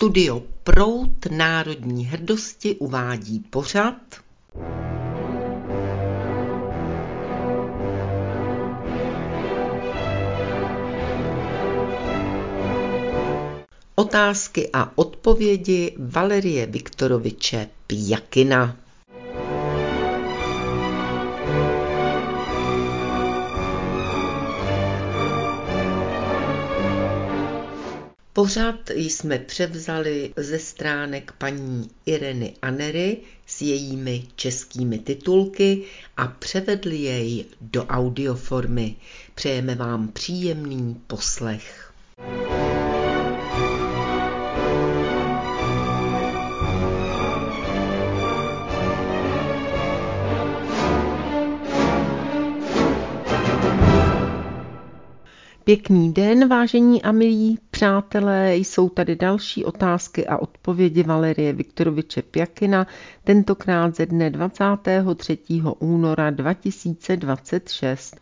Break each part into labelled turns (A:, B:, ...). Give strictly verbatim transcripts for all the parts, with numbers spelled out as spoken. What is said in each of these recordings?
A: Studio Proud národní hrdosti uvádí pořad Otázky a odpovědi Valerie Viktoroviče Pjakina. Pořad jsme převzali ze stránek paní Ireny Anery s jejími českými titulky a převedli jej do audioformy. Přejeme vám příjemný poslech. Pěkný den, vážení a milí přátelé, jsou tady další otázky a odpovědi Valerie Viktoroviče Pjakina, tentokrát ze dne dvacátého třetího února dva tisíce dvacet šest.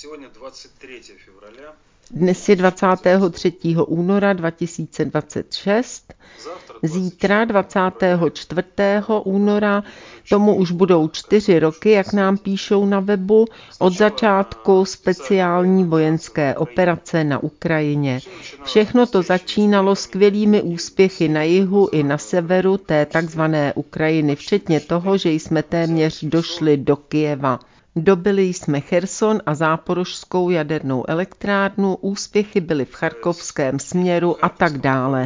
A: Dnes je dvacátého třetího února dva tisíce dvacet šest, zítra dvacátého čtvrtého února, tomu už budou čtyři roky, jak nám píšou na webu, od začátku speciální vojenské operace na Ukrajině. Všechno to začínalo skvělými úspěchy na jihu i na severu té takzvané Ukrajiny, včetně toho, že jsme téměř došli do Kyjeva. Dobili jsme Cherson a Záporožskou jadernou elektrárnu, úspěchy byly v charkovském směru a tak dále.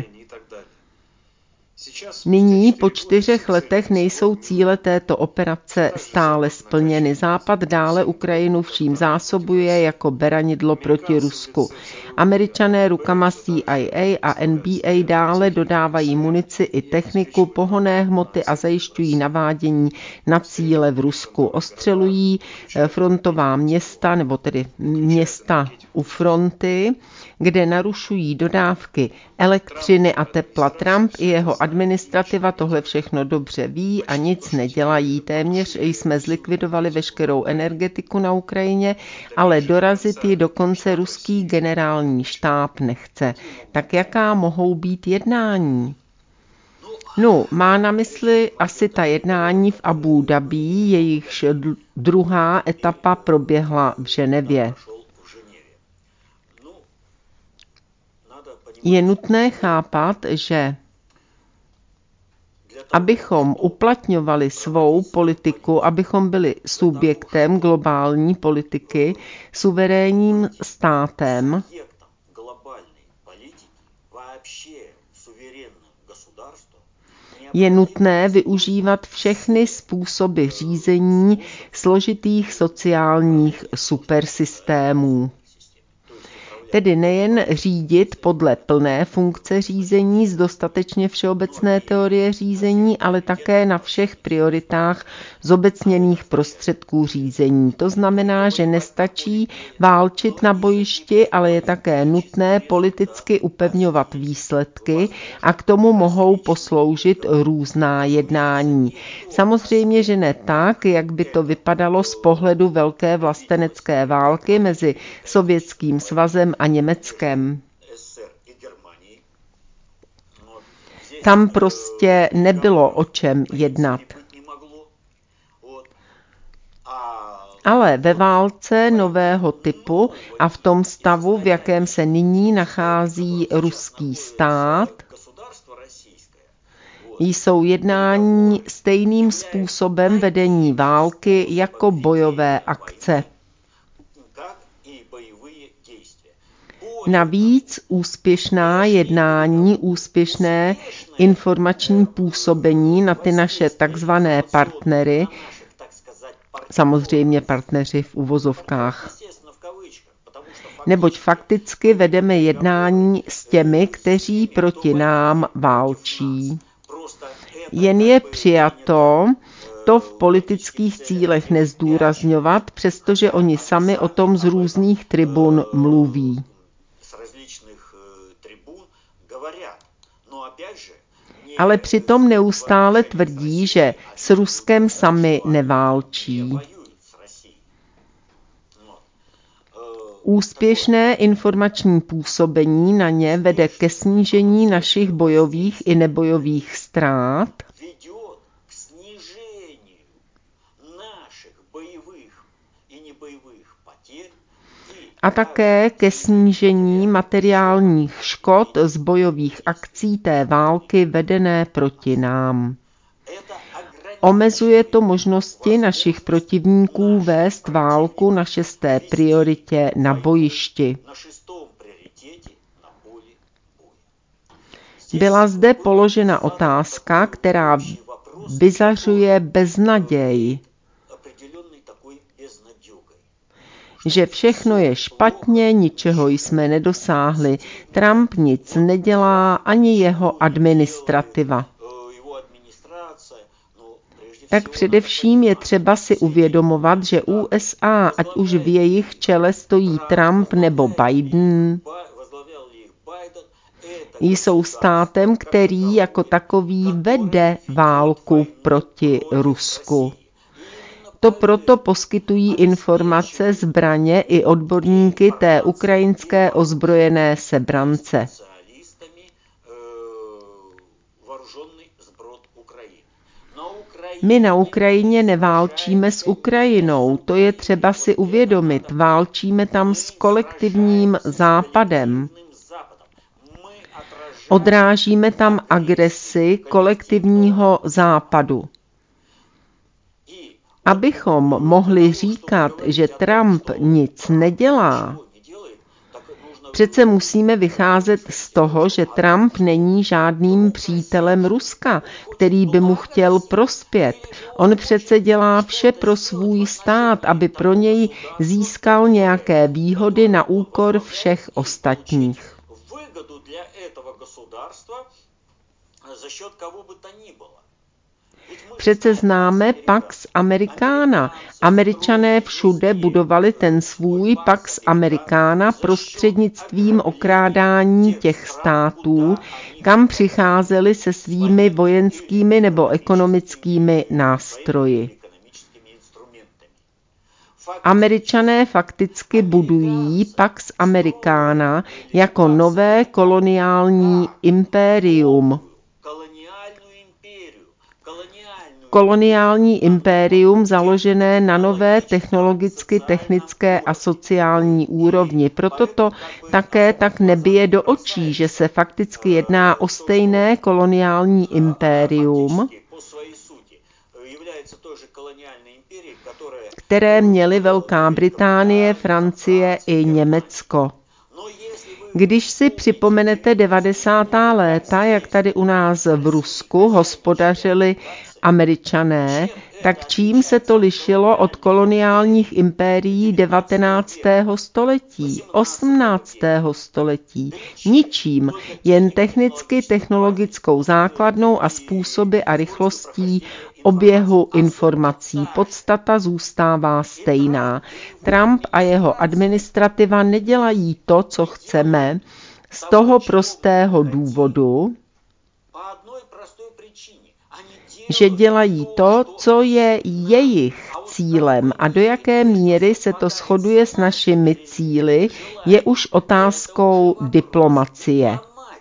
A: Nyní po čtyřech letech nejsou cíle této operace stále splněny. Západ dále Ukrajinu vším zásobuje jako beranidlo proti Rusku. Američané rukama C I A a N B A dále dodávají munici i techniku, pohonné hmoty a zajišťují navádění na cíle v Rusku. Ostřelují frontová města, nebo tedy města u fronty, kde narušují dodávky elektřiny a tepla. Trump i jeho administrativa tohle všechno dobře ví a nic nedělají. Téměř jsme zlikvidovali veškerou energetiku na Ukrajině, ale dorazit ji dokonce ruský generální štáb nechce. Tak jaká mohou být jednání? No, má na mysli asi ta jednání v Abu Dhabi, jejichž druhá etapa proběhla v Ženevě. Je nutné chápat, že abychom uplatňovali svou politiku, abychom byli subjektem globální politiky, suverénním státem, je nutné využívat všechny způsoby řízení složitých sociálních supersystémů. Tedy nejen řídit podle plné funkce řízení z dostatečně všeobecné teorie řízení, ale také na všech prioritách zobecněných prostředků řízení. To znamená, že nestačí válčit na bojišti, ale je také nutné politicky upevňovat výsledky a k tomu mohou posloužit různá jednání. Samozřejmě, že ne tak, jak by to vypadalo z pohledu velké vlastenecké války mezi Sovětským svazem a Německem. Tam prostě nebylo o čem jednat. Ale ve válce nového typu a v tom stavu, v jakém se nyní nachází ruský stát, jsou jednání stejným způsobem vedení války jako bojové akce. Navíc úspěšná jednání, úspěšné informační působení na ty naše takzvané partnery, samozřejmě partneři v uvozovkách, neboť fakticky vedeme jednání s těmi, kteří proti nám válčí. Jen je přijato to v politických cílech nezdůrazňovat, přestože oni sami o tom z různých tribun mluví. Ale přitom neustále tvrdí, že s Ruskem sami neválčí. Úspěšné informační působení na ně vede ke snížení našich bojových i nebojových ztrát a také ke snížení materiálních škod z bojových akcí té války vedené proti nám. Omezuje to možnosti našich protivníků vést válku na šesté prioritě na bojišti. Byla zde položena otázka, která vyzařuje beznaděj, že všechno je špatně, ničeho jsme nedosáhli. Trump nic nedělá, ani jeho administrativa. Tak především je třeba si uvědomovat, že U S A, ať už v jejich čele stojí Trump nebo Biden, jsou státem, který jako takový vede válku proti Rusku. To proto poskytují informace, zbraně i odborníky té ukrajinské ozbrojené sebrance. My na Ukrajině neválčíme s Ukrajinou, to je třeba si uvědomit. Válčíme tam s kolektivním Západem. Odrážíme tam agresi kolektivního Západu. Abychom mohli říkat, že Trump nic nedělá, přece musíme vycházet z toho, že Trump není žádným přítelem Ruska, který by mu chtěl prospět. On přece dělá vše pro svůj stát, aby pro něj získal nějaké výhody na úkor všech ostatních. Přece známe Pax Americana. Američané všude budovali ten svůj Pax Americana prostřednictvím okrádání těch států, kam přicházeli se svými vojenskými nebo ekonomickými nástroji. Američané fakticky budují Pax Americana jako nové koloniální impérium. Koloniální impérium založené na nové technologicky, technické a sociální úrovni. Proto to také tak nebije do očí, že se fakticky jedná o stejné koloniální impérium, které měly Velká Británie, Francie i Německo. Když si připomenete devadesátá léta, jak tady u nás v Rusku hospodařili Američané, tak čím se to lišilo od koloniálních impérií devatenáctého století, osmnáctého století? Ničím, jen technicky technologickou základnou a způsoby a rychlostí oběhu informací. Podstata zůstává stejná. Trump a jeho administrativa nedělají to, co chceme, z toho prostého důvodu, že dělají to, co je jejich cílem, a do jaké míry se to shoduje s našimi cíli, je už otázkou diplomacie.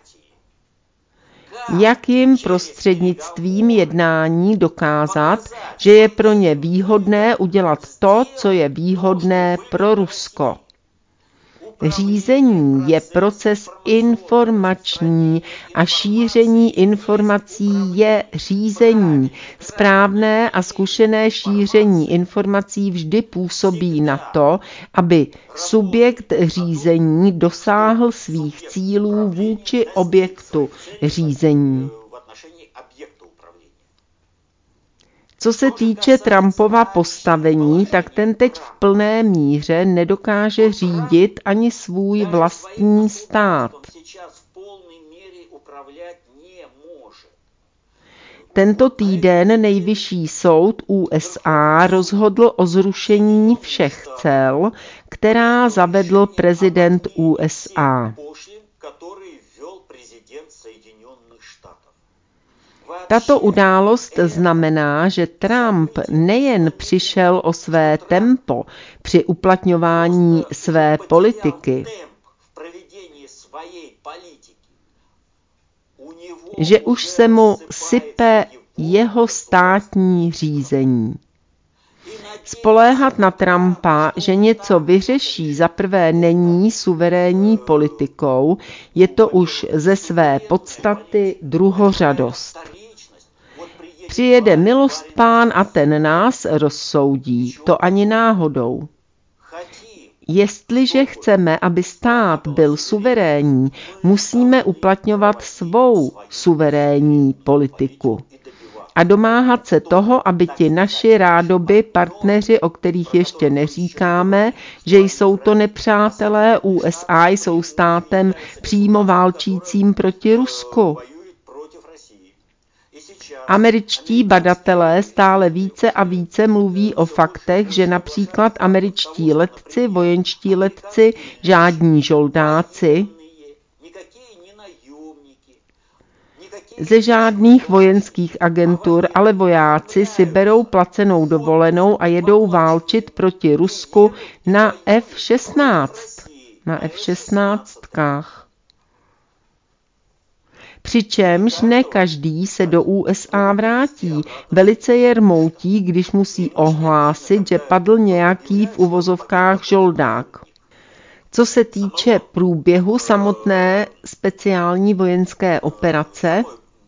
A: Jak jim prostřednictvím jednání dokázat, že je pro ně výhodné udělat to, co je výhodné pro Rusko. Řízení je proces informační a šíření informací je řízení. Správné a zkušené šíření informací vždy působí na to, aby subjekt řízení dosáhl svých cílů vůči objektu řízení. Co se týče Trumpova postavení, tak ten teď v plné míře nedokáže řídit ani svůj vlastní stát. Tento týden Nejvyšší soud U S A rozhodl o zrušení všech cel, která zavedl prezident U S A. Tato událost znamená, že Trump nejen přišel o své tempo při uplatňování své politiky, že už se mu sype jeho státní řízení. Spoléhat na Trumpa, že něco vyřeší, zaprvé není suverénní politikou, je to už ze své podstaty druhořadost. Přijede milostpán a ten nás rozsoudí, to ani náhodou. Jestliže chceme, aby stát byl suverénní, musíme uplatňovat svou suverénní politiku a domáhat se toho, aby ti naši rádoby partneři, o kterých ještě neříkáme, že jsou to nepřátelé, U S A jsou státem přímo válčícím proti Rusku. Američtí badatelé stále více a více mluví o faktech, že například američtí letci, vojenští letci, žádní žoldáci, ze žádných vojenských agentur, ale vojáci si berou placenou dovolenou a jedou válčit proti Rusku na F šestnáct. Na F šestnáctkách. Přičemž ne každý se do U S A vrátí. Velice je rmoutí, když musí ohlásit, že padl nějaký v uvozovkách žoldák. Co se týče průběhu samotné speciální vojenské operace,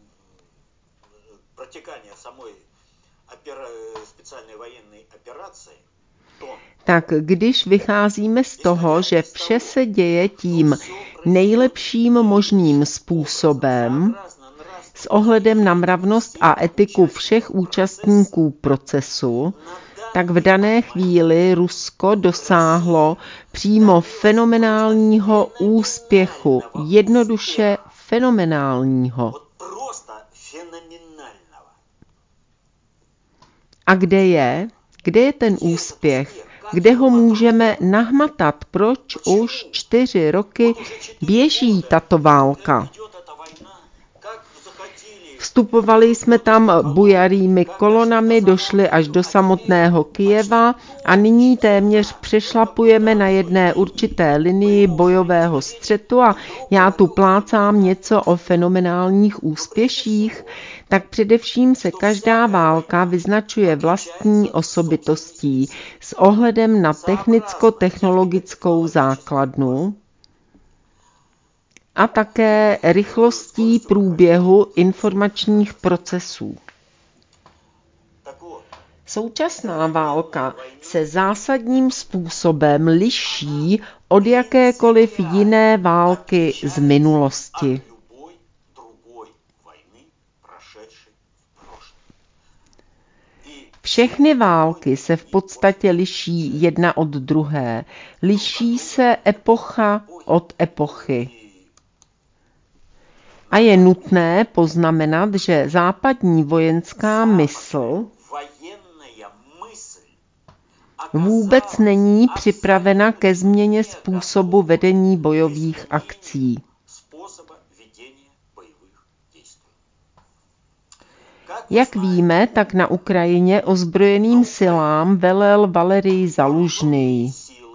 A: tak když vycházíme z toho, že vše se děje tím nejlepším možným způsobem, s ohledem na mravnost a etiku všech účastníků procesu, tak v dané chvíli Rusko dosáhlo přímo fenomenálního úspěchu, jednoduše fenomenálního. A kde je? Kde je ten úspěch? Kde ho můžeme nahmatat? Proč už čtyři roky běží tato válka? Vstupovali jsme tam bujarými kolonami, došli až do samotného Kyjeva a nyní téměř přešlapujeme na jedné určité linii bojového střetu a já tu plácám něco o fenomenálních úspěších, tak především se každá válka vyznačuje vlastní osobitostí s ohledem na technicko-technologickou základnu a také rychlostí průběhu informačních procesů. Současná válka se zásadním způsobem liší od jakékoliv jiné války z minulosti. Všechny války se v podstatě liší jedna od druhé. Liší se epocha od epochy. A je nutné poznamenat, že západní vojenská mysl vůbec není připravena ke změně způsobu vedení bojových akcí. Jak víme, tak na Ukrajině ozbrojeným silám velel Valerij Zalužný.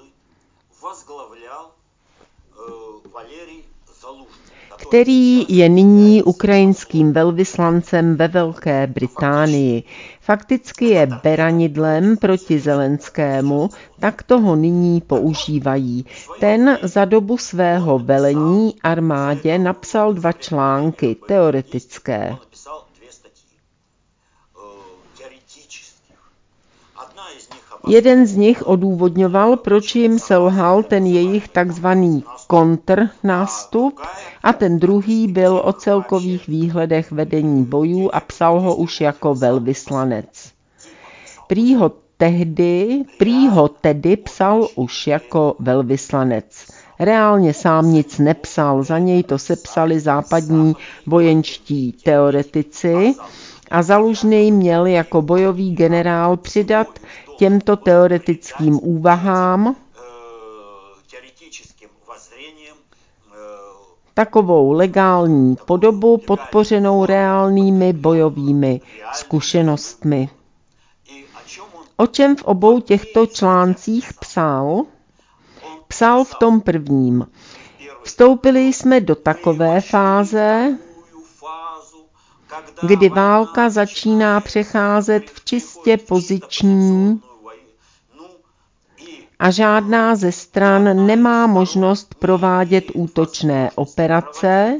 A: Který je nyní ukrajinským velvyslancem ve Velké Británii. Fakticky je beranidlem proti Zelenskému, tak toho nyní používají. Ten za dobu svého velení armádě napsal dva články teoretické. Jeden z nich odůvodňoval, proč jim selhal ten jejich takzvaný kontrnástup a ten druhý byl o celkových výhledech vedení bojů a psal ho už jako velvyslanec. Prý ho tehdy, prý ho tedy psal už jako velvyslanec. Reálně sám nic nepsal, za něj to sepsali západní vojenští teoretici a Zalužný měl jako bojový generál přidat těmto teoretickým úvahám takovou legální podobu podpořenou reálnými bojovými zkušenostmi. O čem v obou těchto článcích psal? Psal v tom prvním. Vstoupili jsme do takové fáze, kdy válka začíná přecházet v čistě poziční a žádná ze stran nemá možnost provádět útočné operace,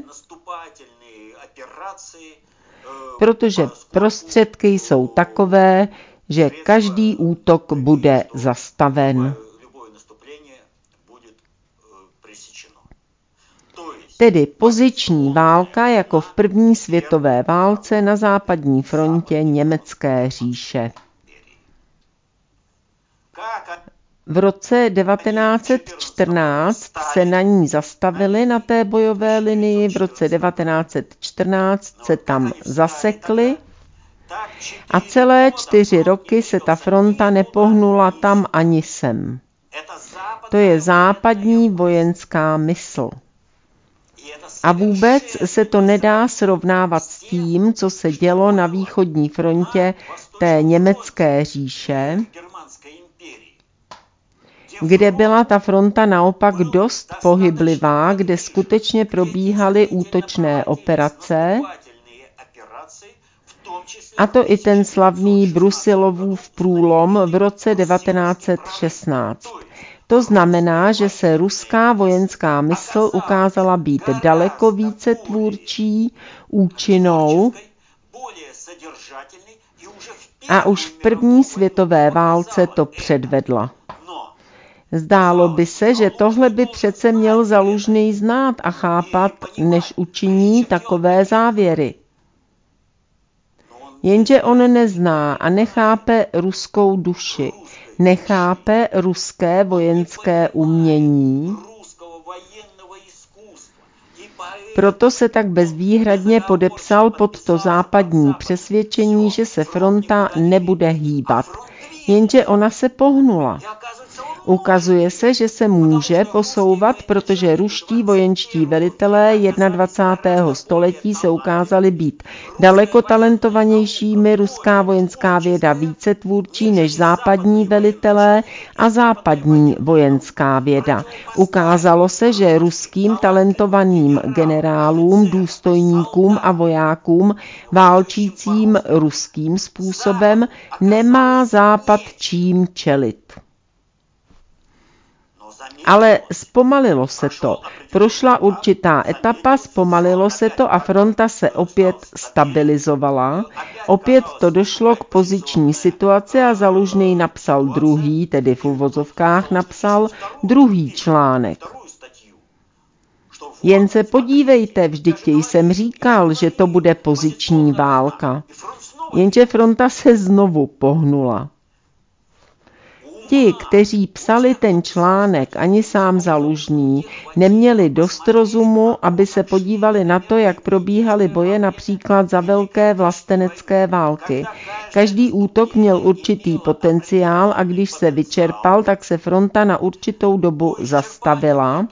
A: protože prostředky jsou takové, že každý útok bude zastaven. Tedy poziční válka jako v první světové válce na západní frontě Německé říše. V roce devatenáct set čtrnáct se na ní zastavili na té bojové linii, v roce devatenáct set čtrnáct se tam zasekli a celé čtyři roky se ta fronta nepohnula tam ani sem. To je západní vojenská mysl. A vůbec se to nedá srovnávat s tím, co se dělo na východní frontě té Německé říše, kde byla ta fronta naopak dost pohyblivá, kde skutečně probíhaly útočné operace, a to i ten slavný Brusilovův průlom v roce devatenáct set šestnáct. To znamená, že se ruská vojenská mysl ukázala být daleko více tvůrčí, účinnou a už v první světové válce to předvedla. Zdálo by se, že tohle by přece měl Zalužný znát a chápat, než učiní takové závěry. Jenže on nezná a nechápe ruskou duši, nechápe ruské vojenské umění, proto se tak bezvýhradně podepsal pod to západní přesvědčení, že se fronta nebude hýbat. Jenže ona se pohnula. Ukazuje se, že se může posouvat, protože ruští vojenští velitelé dvacátého prvního století se ukázali být daleko talentovanějšími, ruská vojenská věda více tvůrčí než západní velitelé a západní vojenská věda. Ukázalo se, že ruským talentovaným generálům, důstojníkům a vojákům válčícím ruským způsobem nemá západ čím čelit. Ale zpomalilo se to. Prošla určitá etapa, zpomalilo se to a fronta se opět stabilizovala. Opět to došlo k poziční situaci a Zalužný napsal druhý, tedy v uvozovkách napsal druhý článek. Jen se podívejte, vždyť jsem říkal, že to bude poziční válka. Jenže fronta se znovu pohnula. Ti, kteří psali ten článek, ani sám Zalužný, neměli dost rozumu, aby se podívali na to, jak probíhaly boje například za velké vlastenecké války. Každý útok měl určitý potenciál a když se vyčerpal, tak se fronta na určitou dobu zastavila,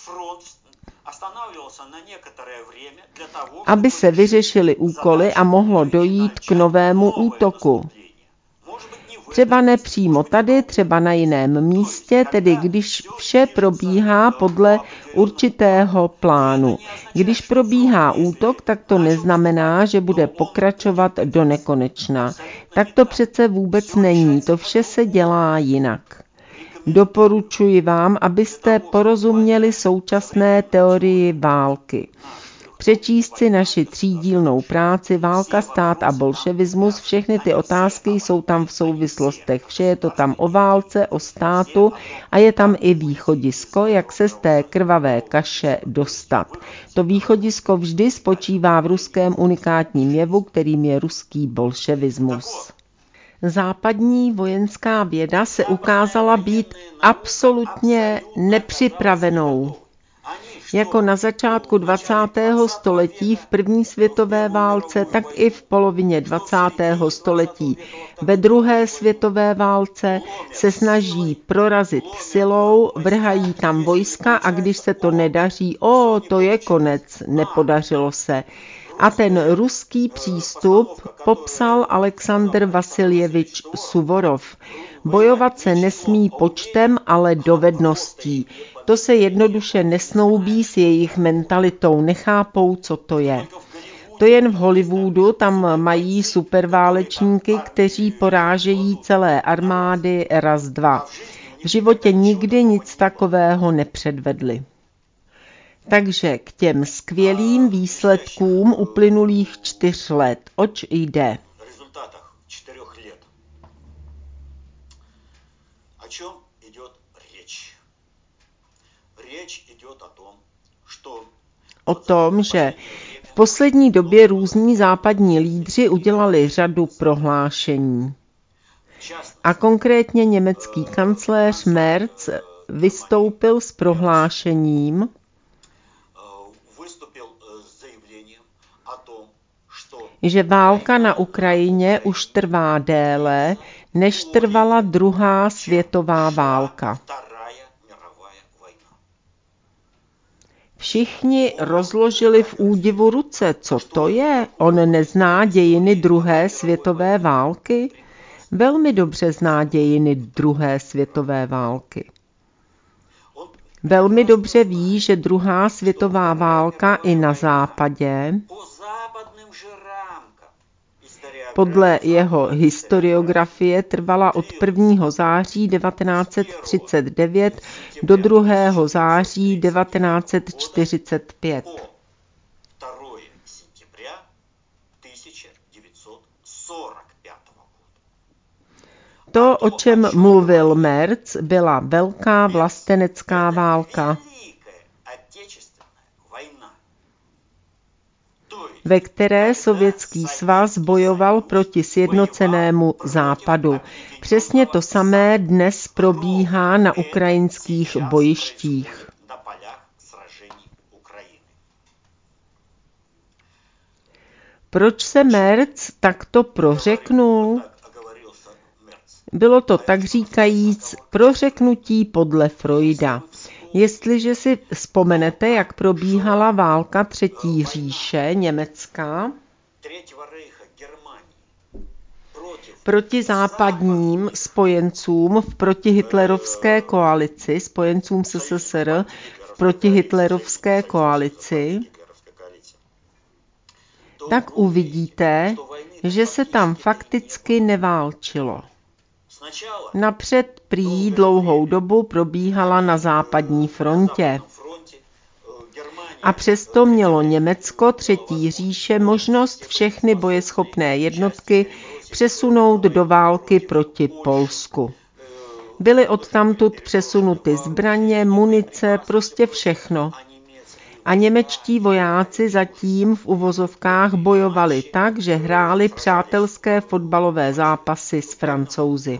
A: aby se vyřešily úkoly a mohlo dojít k novému útoku. Třeba nepřímo tady, třeba na jiném místě, tedy když vše probíhá podle určitého plánu. Když probíhá útok, tak to neznamená, že bude pokračovat do nekonečna. Tak to přece vůbec není, to vše se dělá jinak. Doporučuji vám, abyste porozuměli současné teorii války. Přečíst si naši třídílnou práci Válka, stát a bolševismus, všechny ty otázky jsou tam v souvislostech, vše je to tam o válce, o státu a je tam i východisko, jak se z té krvavé kaše dostat. To východisko vždy spočívá v ruském unikátním jevu, kterým je ruský bolševismus. Západní vojenská věda se ukázala být absolutně nepřipravenou. Jako na začátku dvacátého století v první světové válce, tak i v polovině dvacátého století ve druhé světové válce se snaží prorazit silou, vrhají tam vojska a když se to nedaří, o, to je konec, nepodařilo se. A ten ruský přístup popsal Aleksandr Vasiljevič Suvorov. Bojovat se nesmí počtem, ale dovedností. To se jednoduše nesnoubí s jejich mentalitou, nechápou, co to je. To jen v Hollywoodu, tam mají superválečníky, kteří porážejí celé armády raz, dva. V životě nikdy nic takového nepředvedli. Takže k těm skvělým výsledkům uplynulých čtyř let. Oč jde? O tom, že v poslední době různí západní lídři udělali řadu prohlášení. A konkrétně německý kancléř Merz vystoupil s prohlášením, že válka na Ukrajině už trvá déle, než trvala druhá světová válka. Všichni rozložili v údivu ruce. Co to je? On nezná dějiny druhé světové války? Velmi dobře zná dějiny druhé světové války. Velmi dobře ví, že druhá světová válka i na západě podle jeho historiografie trvala od prvního září devatenáct set třicet devět do druhého září devatenáct set čtyřicet pět. To, o čem mluvil Merz, byla velká vlastenecká válka, ve které Sovětský svaz bojoval proti sjednocenému západu. Přesně to samé dnes probíhá na ukrajinských bojištích. Proč se Merz takto prořeknul? Bylo to tak říkajíc prořeknutí podle Freuda. Jestliže si vzpomenete, jak probíhala válka Třetí říše německá proti západním spojencům v protihitlerovské koalici, spojencům S S S R v protihitlerovské koalici, tak uvidíte, že se tam fakticky neválčilo. Napřed prý dlouhou dobu probíhala na západní frontě. A přesto mělo Německo, Třetí říše, možnost všechny bojeschopné jednotky přesunout do války proti Polsku. Byly odtamtud přesunuty zbraně, munice, prostě všechno. A němečtí vojáci zatím v uvozovkách bojovali tak, že hráli přátelské fotbalové zápasy s Francouzi.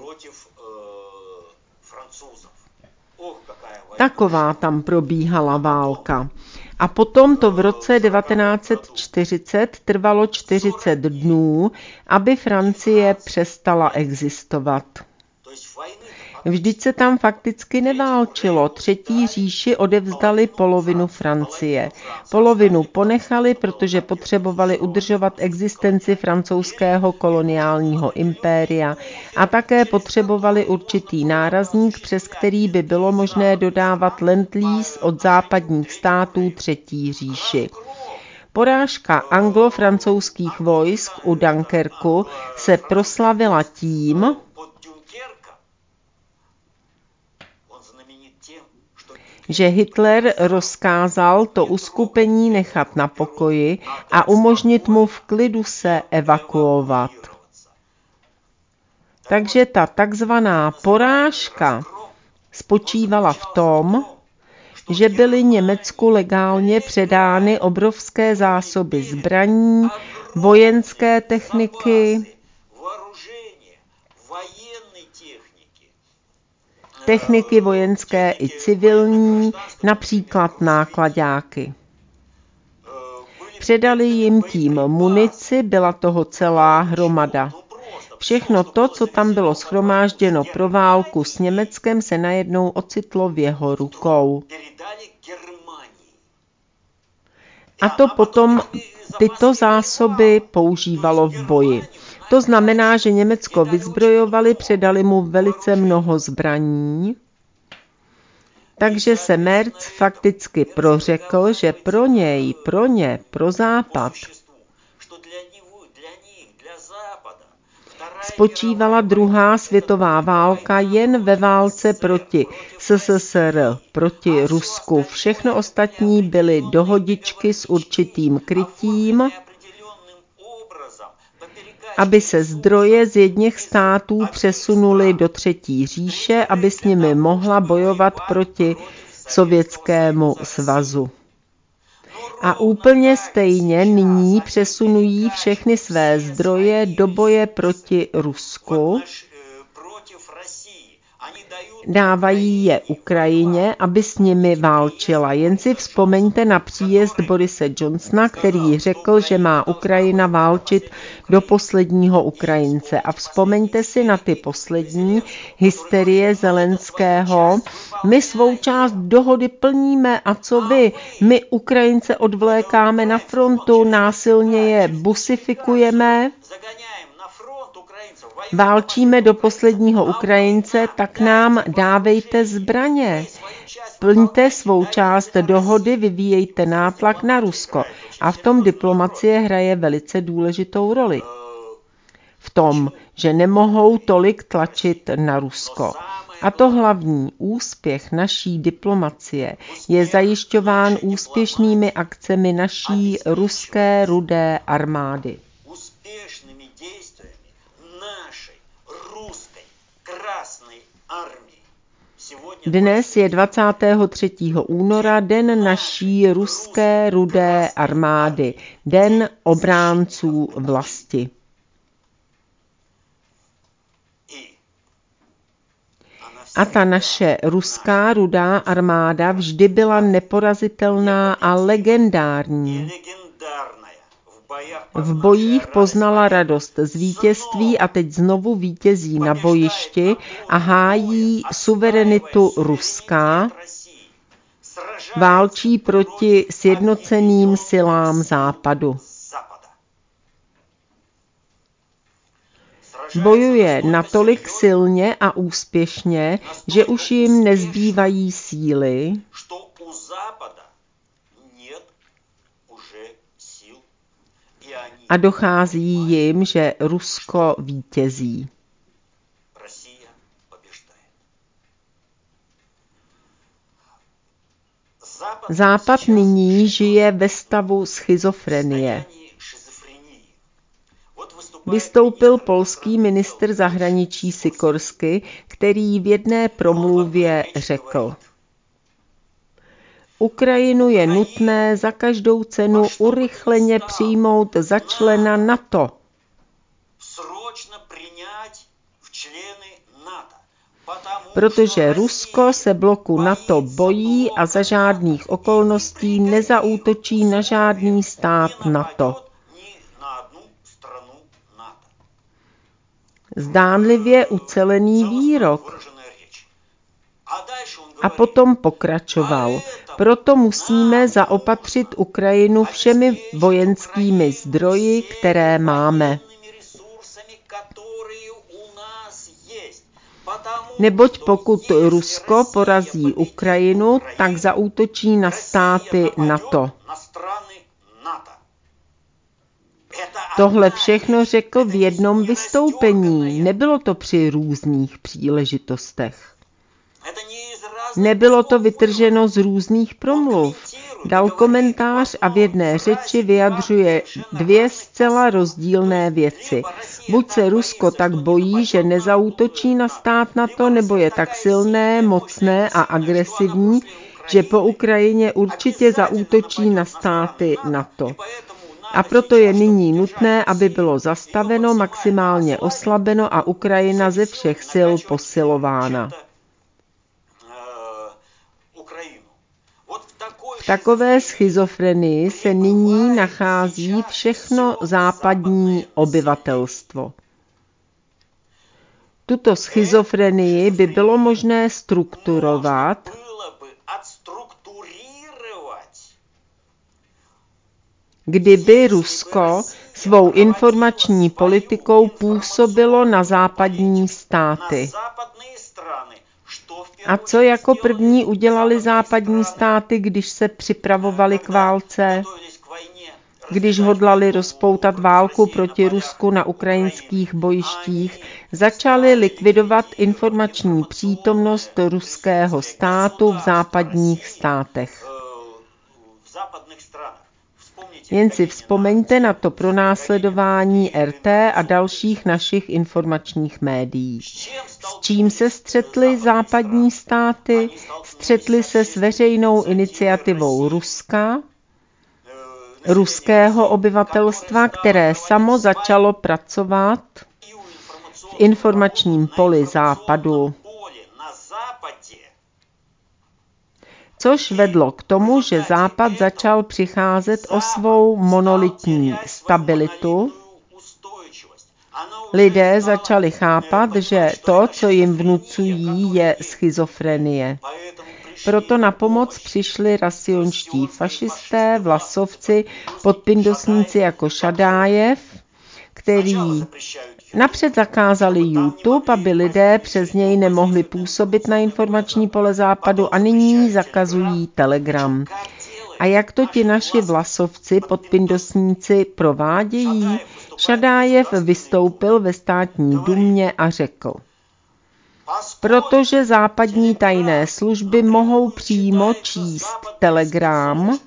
A: Taková tam probíhala válka. A potom to v roce devatenáct set čtyřicet trvalo čtyřicet dnů, aby Francie přestala existovat. Vždyť se tam fakticky neválčilo. Třetí říši odevzdali polovinu Francie. Polovinu ponechali, protože potřebovali udržovat existenci francouzského koloniálního impéria a také potřebovali určitý nárazník, přes který by bylo možné dodávat lend-lease od západních států Třetí říši. Porážka anglo-francouzských vojsk u Dunkerku se proslavila tím, že Hitler rozkázal to uskupení nechat na pokoji a umožnit mu v klidu se evakuovat. Takže ta takzvaná porážka spočívala v tom, že byly Německu legálně předány obrovské zásoby zbraní, vojenské techniky, techniky vojenské i civilní, například náklaďáky. Předali jim tím munici, byla toho celá hromada. Všechno to, co tam bylo shromážděno pro válku s Německem, se najednou ocitlo v jeho rukou. A to potom tyto zásoby používalo v boji. To znamená, že Německo vyzbrojovali, předali mu velice mnoho zbraní, takže se Merz fakticky prořekl, že pro něj, pro ně, pro Západ spočívala druhá světová válka jen ve válce proti S S S R, proti Rusku. Všechno ostatní byly dohodičky s určitým krytím, aby se zdroje z jedněch států přesunuly do Třetí říše, aby s nimi mohla bojovat proti Sovětskému svazu. A úplně stejně nyní přesunují všechny své zdroje do boje proti Rusku, dávají je Ukrajině, aby s nimi válčila. Jen si vzpomeňte na příjezd Borise Johnsona, který řekl, že má Ukrajina válčit do posledního Ukrajince. A vzpomeňte si na ty poslední hysterie Zelenského. My svou část dohody plníme a co vy? My Ukrajince odvlékáme na frontu, násilně je busifikujeme, válčíme do posledního Ukrajince, tak nám dávejte zbraně. Plňte svou část dohody, vyvíjejte nátlak na Rusko. A v tom diplomacie hraje velice důležitou roli. V tom, že nemohou tolik tlačit na Rusko. A to hlavní úspěch naší diplomacie je zajišťován úspěšnými akcemi naší ruské rudé armády. Dnes je dvacátého třetího února, den naší ruské rudé armády, den obránců vlasti. A ta naše ruská rudá armáda vždy byla neporazitelná a legendární. V bojích poznala radost z vítězství a teď znovu vítězí na bojišti a hájí suverenitu Ruska, válčí proti sjednoceným silám Západu. Bojuje natolik silně a úspěšně, že už jim nezbývají síly, a dochází jim, že Rusko vítězí. Západ nyní žije ve stavu schizofrenie. Vystoupil polský ministr zahraničí Sikorsky, který v jedné promluvě řekl: Ukrajinu je nutné za každou cenu urychleně přijmout za člena NATO. Protože Rusko se bloku NATO bojí a za žádných okolností nezaútočí na žádný stát NATO. Zdánlivě ucelený výrok. A potom pokračoval. Proto musíme zaopatřit Ukrajinu všemi vojenskými zdroji, které máme. Neboť pokud Rusko porazí Ukrajinu, tak zaútočí na státy NATO. Tohle všechno řekl v jednom vystoupení, nebylo to při různých příležitostech. Nebylo to vytrženo z různých promluv. Dal komentář a v jedné řeči vyjadřuje dvě zcela rozdílné věci. Buď se Rusko tak bojí, že nezaútočí na stát NATO, nebo je tak silné, mocné a agresivní, že po Ukrajině určitě zaútočí na státy NATO. A proto je nyní nutné, aby bylo zastaveno, maximálně oslabeno a Ukrajina ze všech sil posilována. takové schizofrenii se nyní nachází všechno západní obyvatelstvo. Tuto schizofrenii by bylo možné strukturovat kdyby Rusko svou informační politikou působilo na západní státy. A co jako první udělali západní státy, když se připravovali k válce? Když hodlali rozpoutat válku proti Rusku na ukrajinských bojištích, začali likvidovat informační přítomnost ruského státu v západních státech. Jen si vzpomeňte na to pronásledování R T a dalších našich informačních médií. S čím se střetly západní státy? Střetly se s veřejnou iniciativou Ruska, ruského obyvatelstva, které samo začalo pracovat v informačním poli západu. Což vedlo k tomu, že Západ začal přicházet o svou monolitní stabilitu. Lidé začali chápat, že to, co jim vnucují, je schizofrenie. Proto na pomoc přišli rasionští fašisté, vlasovci, podpindosníci jako Šadájev, který napřed zakázali YouTube, aby lidé přes něj nemohli působit na informační pole západu, a nyní zakazují Telegram. A jak to ti naši vlasovci, podpindosníci provádějí? Šadájev vystoupil ve státní dumě a řekl: protože západní tajné služby mohou přímo číst Telegram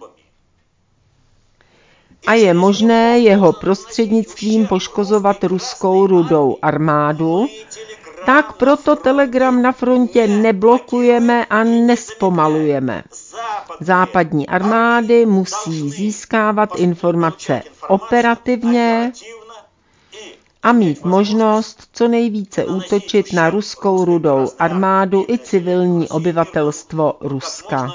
A: a je možné jeho prostřednictvím poškozovat ruskou rudou armádu, tak proto Telegram na frontě neblokujeme a nespomalujeme. Západní armády musí získávat informace operativně a mít možnost co nejvíce útočit na ruskou rudou armádu i civilní obyvatelstvo Ruska.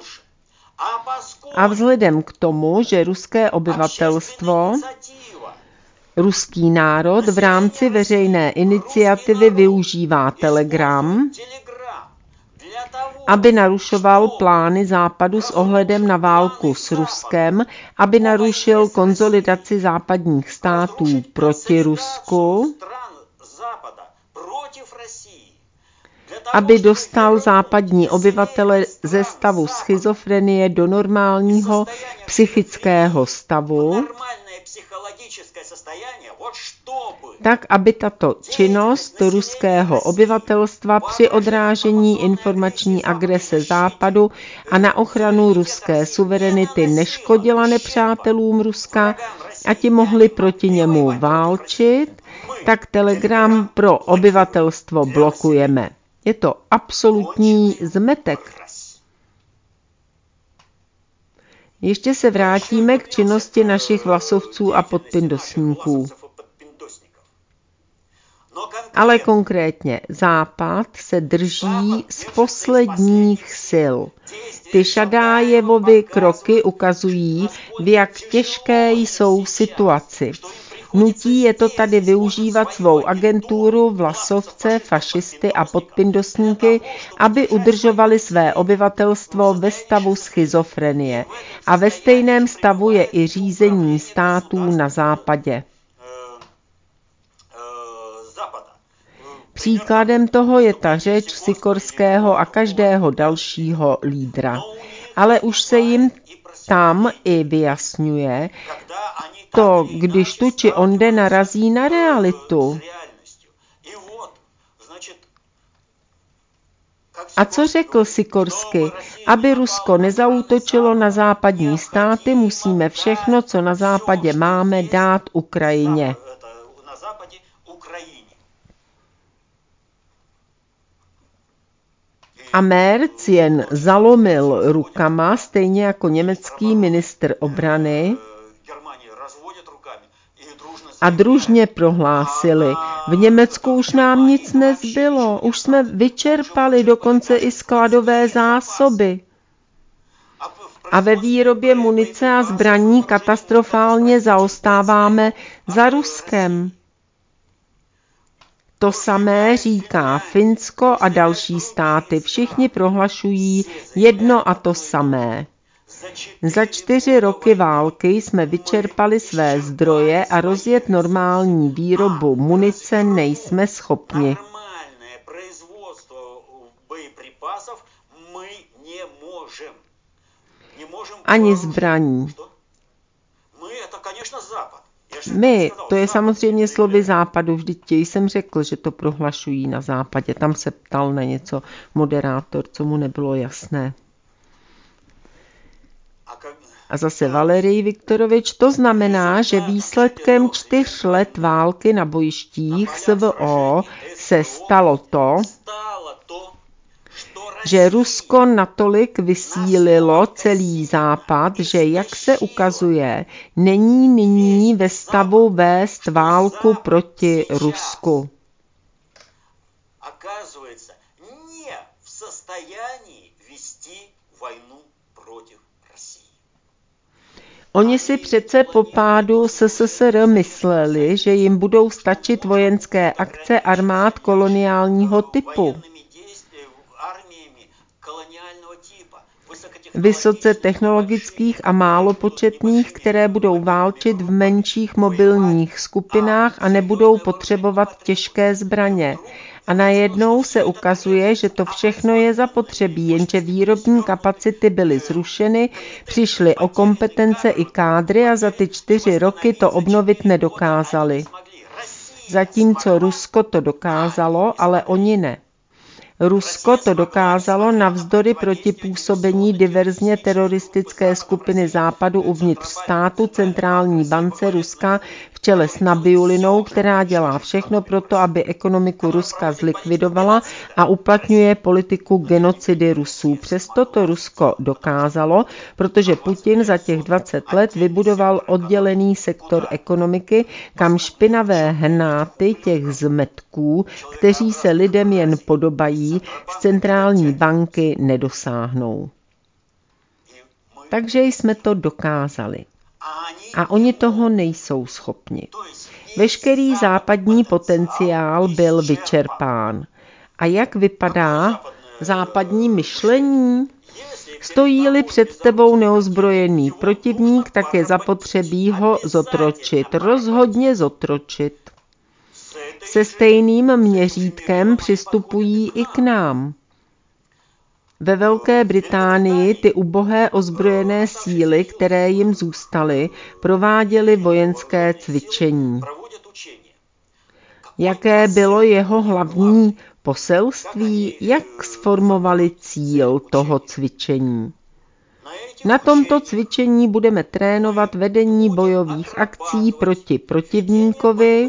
A: A vzhledem k tomu, že ruské obyvatelstvo, ruský národ v rámci veřejné iniciativy využívá Telegram, aby narušoval plány Západu s ohledem na válku s Ruskem, aby narušil konsolidaci západních států proti Rusku, aby dostal západní obyvatele ze stavu schizofrenie do normálního psychického stavu, tak aby tato činnost ruského obyvatelstva při odrážení informační agrese Západu a na ochranu ruské suverenity neškodila nepřátelům Ruska a ti mohli proti němu válčit, tak Telegram pro obyvatelstvo blokujeme. Je to absolutní zmetek. Ještě se vrátíme k činnosti našich vlasovců a podpindosníků. Ale konkrétně Západ se drží z posledních sil. Ty Šadájevovy kroky ukazují, v jak těžké jsou situaci. Nutí je to tady využívat svou agenturu, vlasovce, fašisty a podpindosníky, aby udržovali své obyvatelstvo ve stavu schizofrenie. A ve stejném stavu je i řízení států na západě. Příkladem toho je ta řeč Sikorského a každého dalšího lídra. Ale už se jim tam i vyjasňuje to, když tu či onde narazí na realitu. A co řekl Sikorsky? Aby Rusko nezaútočilo na západní státy, musíme všechno, co na západě máme, dát Ukrajině. A Merz jen zalomil rukama, stejně jako německý ministr obrany, a družně prohlásili: v Německu už nám nic nezbylo, už jsme vyčerpali dokonce i skladové zásoby. A ve výrobě munice a zbraní katastrofálně zaostáváme za Ruskem. To samé říká Finsko a další státy. Všichni prohlašují jedno a to samé. Za čtyři roky války jsme vyčerpali své zdroje a rozjet normální výrobu munice nejsme schopni. Ani zbraní. My, to je samozřejmě slovy Západu, vždyť jsem řekl, že to prohlašují na Západě. Tam se ptal na něco moderátor, co mu nebylo jasné. A zase Valerij Viktorovič, to znamená, že výsledkem čtyř let války na bojištích S V O se stalo to, že Rusko natolik vysílilo celý Západ, že, jak se ukazuje, není nyní ve stavu vést válku proti Rusku. Oni si přece po pádu S S S R mysleli, že jim budou stačit vojenské akce armád koloniálního typu. Vysoce technologických a málo početných, které budou válčit v menších mobilních skupinách a nebudou potřebovat těžké zbraně. A najednou se ukazuje, že to všechno je zapotřebí, jenže výrobní kapacity byly zrušeny, přišly o kompetence i kádry a za ty čtyři roky to obnovit nedokázali. Zatímco Rusko to dokázalo, ale oni ne. Rusko to dokázalo navzdory protipůsobení diverzně teroristické skupiny Západu uvnitř státu centrální bance Ruska v čele s Nabiulinou, která dělá všechno pro to, aby ekonomiku Ruska zlikvidovala a uplatňuje politiku genocidy Rusů. Přesto to Rusko dokázalo, protože Putin za těch dvacet let vybudoval oddělený sektor ekonomiky, kam špinavé hnáty těch zmetků, kteří se lidem jen podobají, z centrální banky nedosáhnou. Takže jsme to dokázali. A oni toho nejsou schopni. Veškerý západní potenciál byl vyčerpán. A jak vypadá západní myšlení? Stojí-li před tebou neozbrojený protivník, tak je zapotřebí ho zotročit. Rozhodně zotročit. Se stejným měřítkem přistupují i k nám. Ve Velké Británii ty ubohé ozbrojené síly, které jim zůstaly, prováděly vojenské cvičení. Jaké bylo jeho hlavní poselství, jak sformovali cíl toho cvičení? Na tomto cvičení budeme trénovat vedení bojových akcí proti protivníkovi,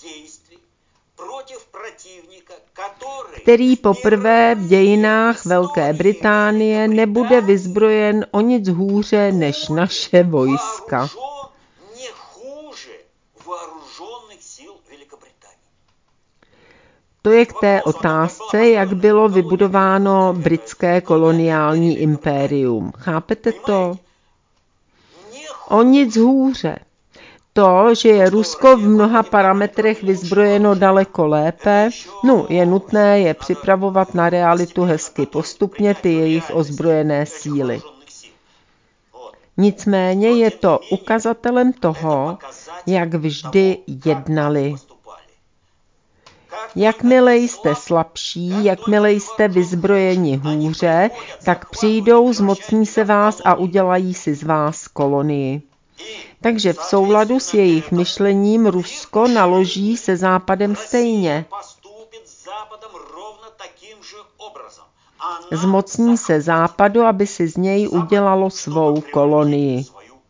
A: který poprvé v dějinách Velké Británie nebude vyzbrojen o nic hůře než naše vojska. To je k té otázce, jak bylo vybudováno britské koloniální impérium. Chápete to? O nic hůře. To, že je Rusko v mnoha parametrech vyzbrojeno daleko lépe, no, je nutné je připravovat na realitu hezky postupně, ty jejich ozbrojené síly. Nicméně je to ukazatelem toho, jak vždy jednali. Jakmile jste slabší, jakmile jste vyzbrojeni hůře, tak přijdou, zmocní se vás a udělají si z vás kolonii. Takže v souladu s jejich myšlením Rusko naloží se Západem stejně. Zmocní se Západu, aby si z něj udělalo svou kolonii.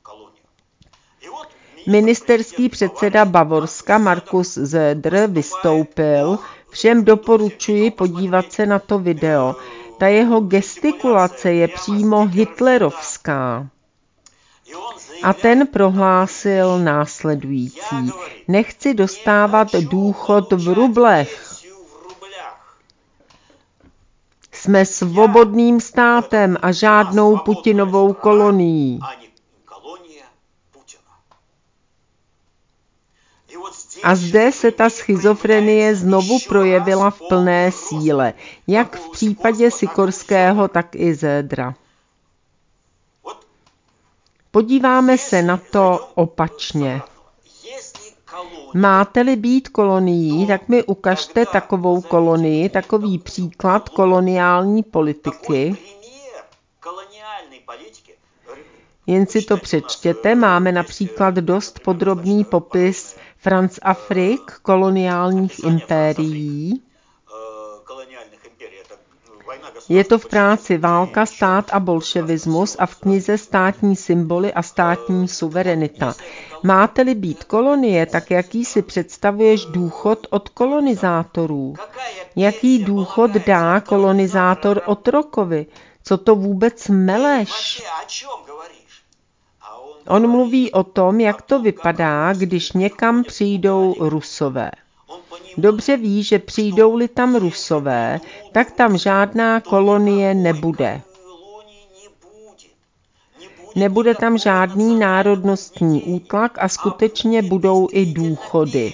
A: Ministerský předseda Bavorska Markus Söder vystoupil, všem doporučuji podívat se na to video. Ta jeho gestikulace je přímo hitlerovská. A ten prohlásil následující: nechci dostávat důchod v rublech. Jsme svobodným státem a žádnou Putinovou kolonií. A zde se ta schizofrenie znovu projevila v plné síle, jak v případě Sikorského, tak i Zedra. Podíváme se na to opačně. Máte-li být kolonií, tak mi ukažte takovou kolonii, takový příklad koloniální politiky. Jen si to přečtěte, máme například dost podrobný popis Transafrik, koloniálních impérií. Je to v práci Válka, stát a bolševismus a v knize Státní symboly a státní suverenita. Máte-li být kolonie, tak jaký si představuješ důchod od kolonizátorů? Jaký důchod dá kolonizátor otrokovi? Co to vůbec meleš? On mluví o tom, jak to vypadá, když někam přijdou Rusové. Dobře ví, že přijdou-li tam Rusové, tak tam žádná kolonie nebude. Nebude tam žádný národnostní útlak a skutečně budou i důchody.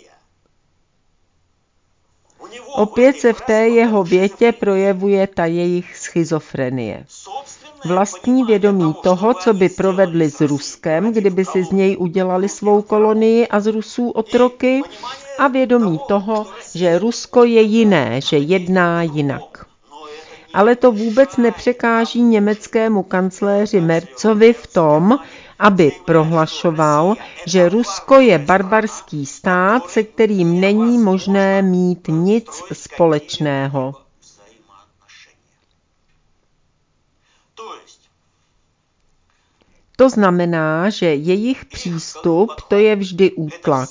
A: Opět se v té jeho větě projevuje ta jejich schizofrenie. Vlastní vědomí toho, co by provedli s Ruskem, kdyby si z něj udělali svou kolonii a z Rusů otroky, a vědomí toho, že Rusko je jiné, že jedná jinak. Ale to vůbec nepřekáží německému kancléři Merzovi v tom, aby prohlašoval, že Rusko je barbarský stát, se kterým není možné mít nic společného. To znamená, že jejich přístup, to je vždy útlak.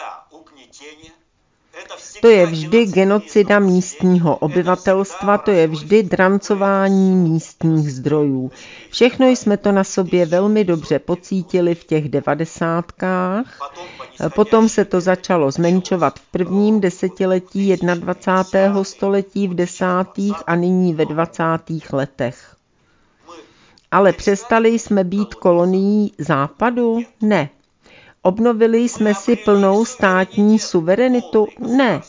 A: To je vždy genocida místního obyvatelstva, to je vždy drancování místních zdrojů. Všechno jsme to na sobě velmi dobře pocítili v těch devadesátkách. Potom se to začalo zmenšovat v prvním desetiletí dvacátého prvního století, v desátých a nyní ve dvacátých letech. Ale přestali jsme být kolonií Západu? Ne. Obnovili jsme si plnou státní suverenitu? Ne.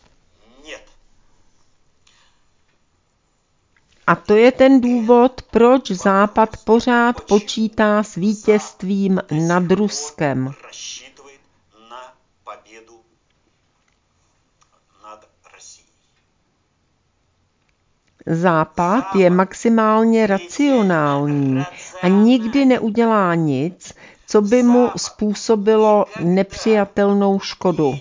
A: A to je ten důvod, proč Západ pořád počítá s vítězstvím nad Ruskem. Západ je maximálně racionální a nikdy neudělá nic, co by mu způsobilo nepřijatelnou škodu.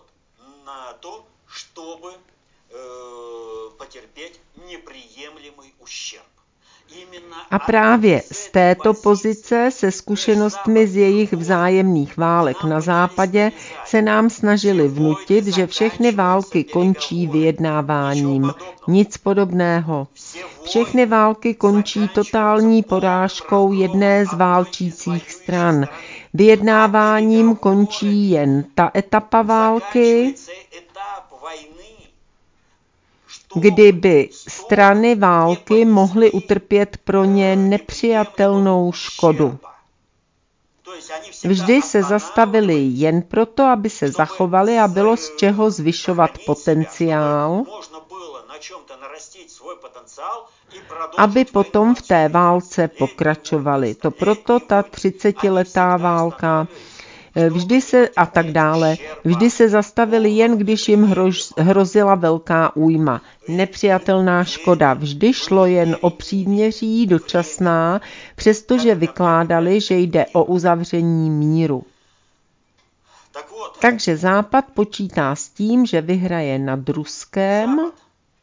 A: A právě z této pozice, se zkušenostmi z jejich vzájemných válek na západě, se nám snažili vnutit, že všechny války končí vyjednáváním. Nic podobného. Všechny války končí totální porážkou jedné z válčících stran. Vyjednáváním končí jen ta etapa války, kdyby strany války mohly utrpět pro ně nepřijatelnou škodu. Vždy se zastavili jen proto, aby se zachovali a bylo z čeho zvyšovat potenciál, aby potom v té válce pokračovali. To proto ta třicetiletá válka, vždy se a tak dále, vždy se zastavili jen, když jim hrož, hrozila velká újma, nepřijatelná škoda. Vždy šlo jen o příměří dočasná, přestože vykládali, že jde o uzavření míru. Takže Západ počítá s tím, že vyhraje nad Ruskem,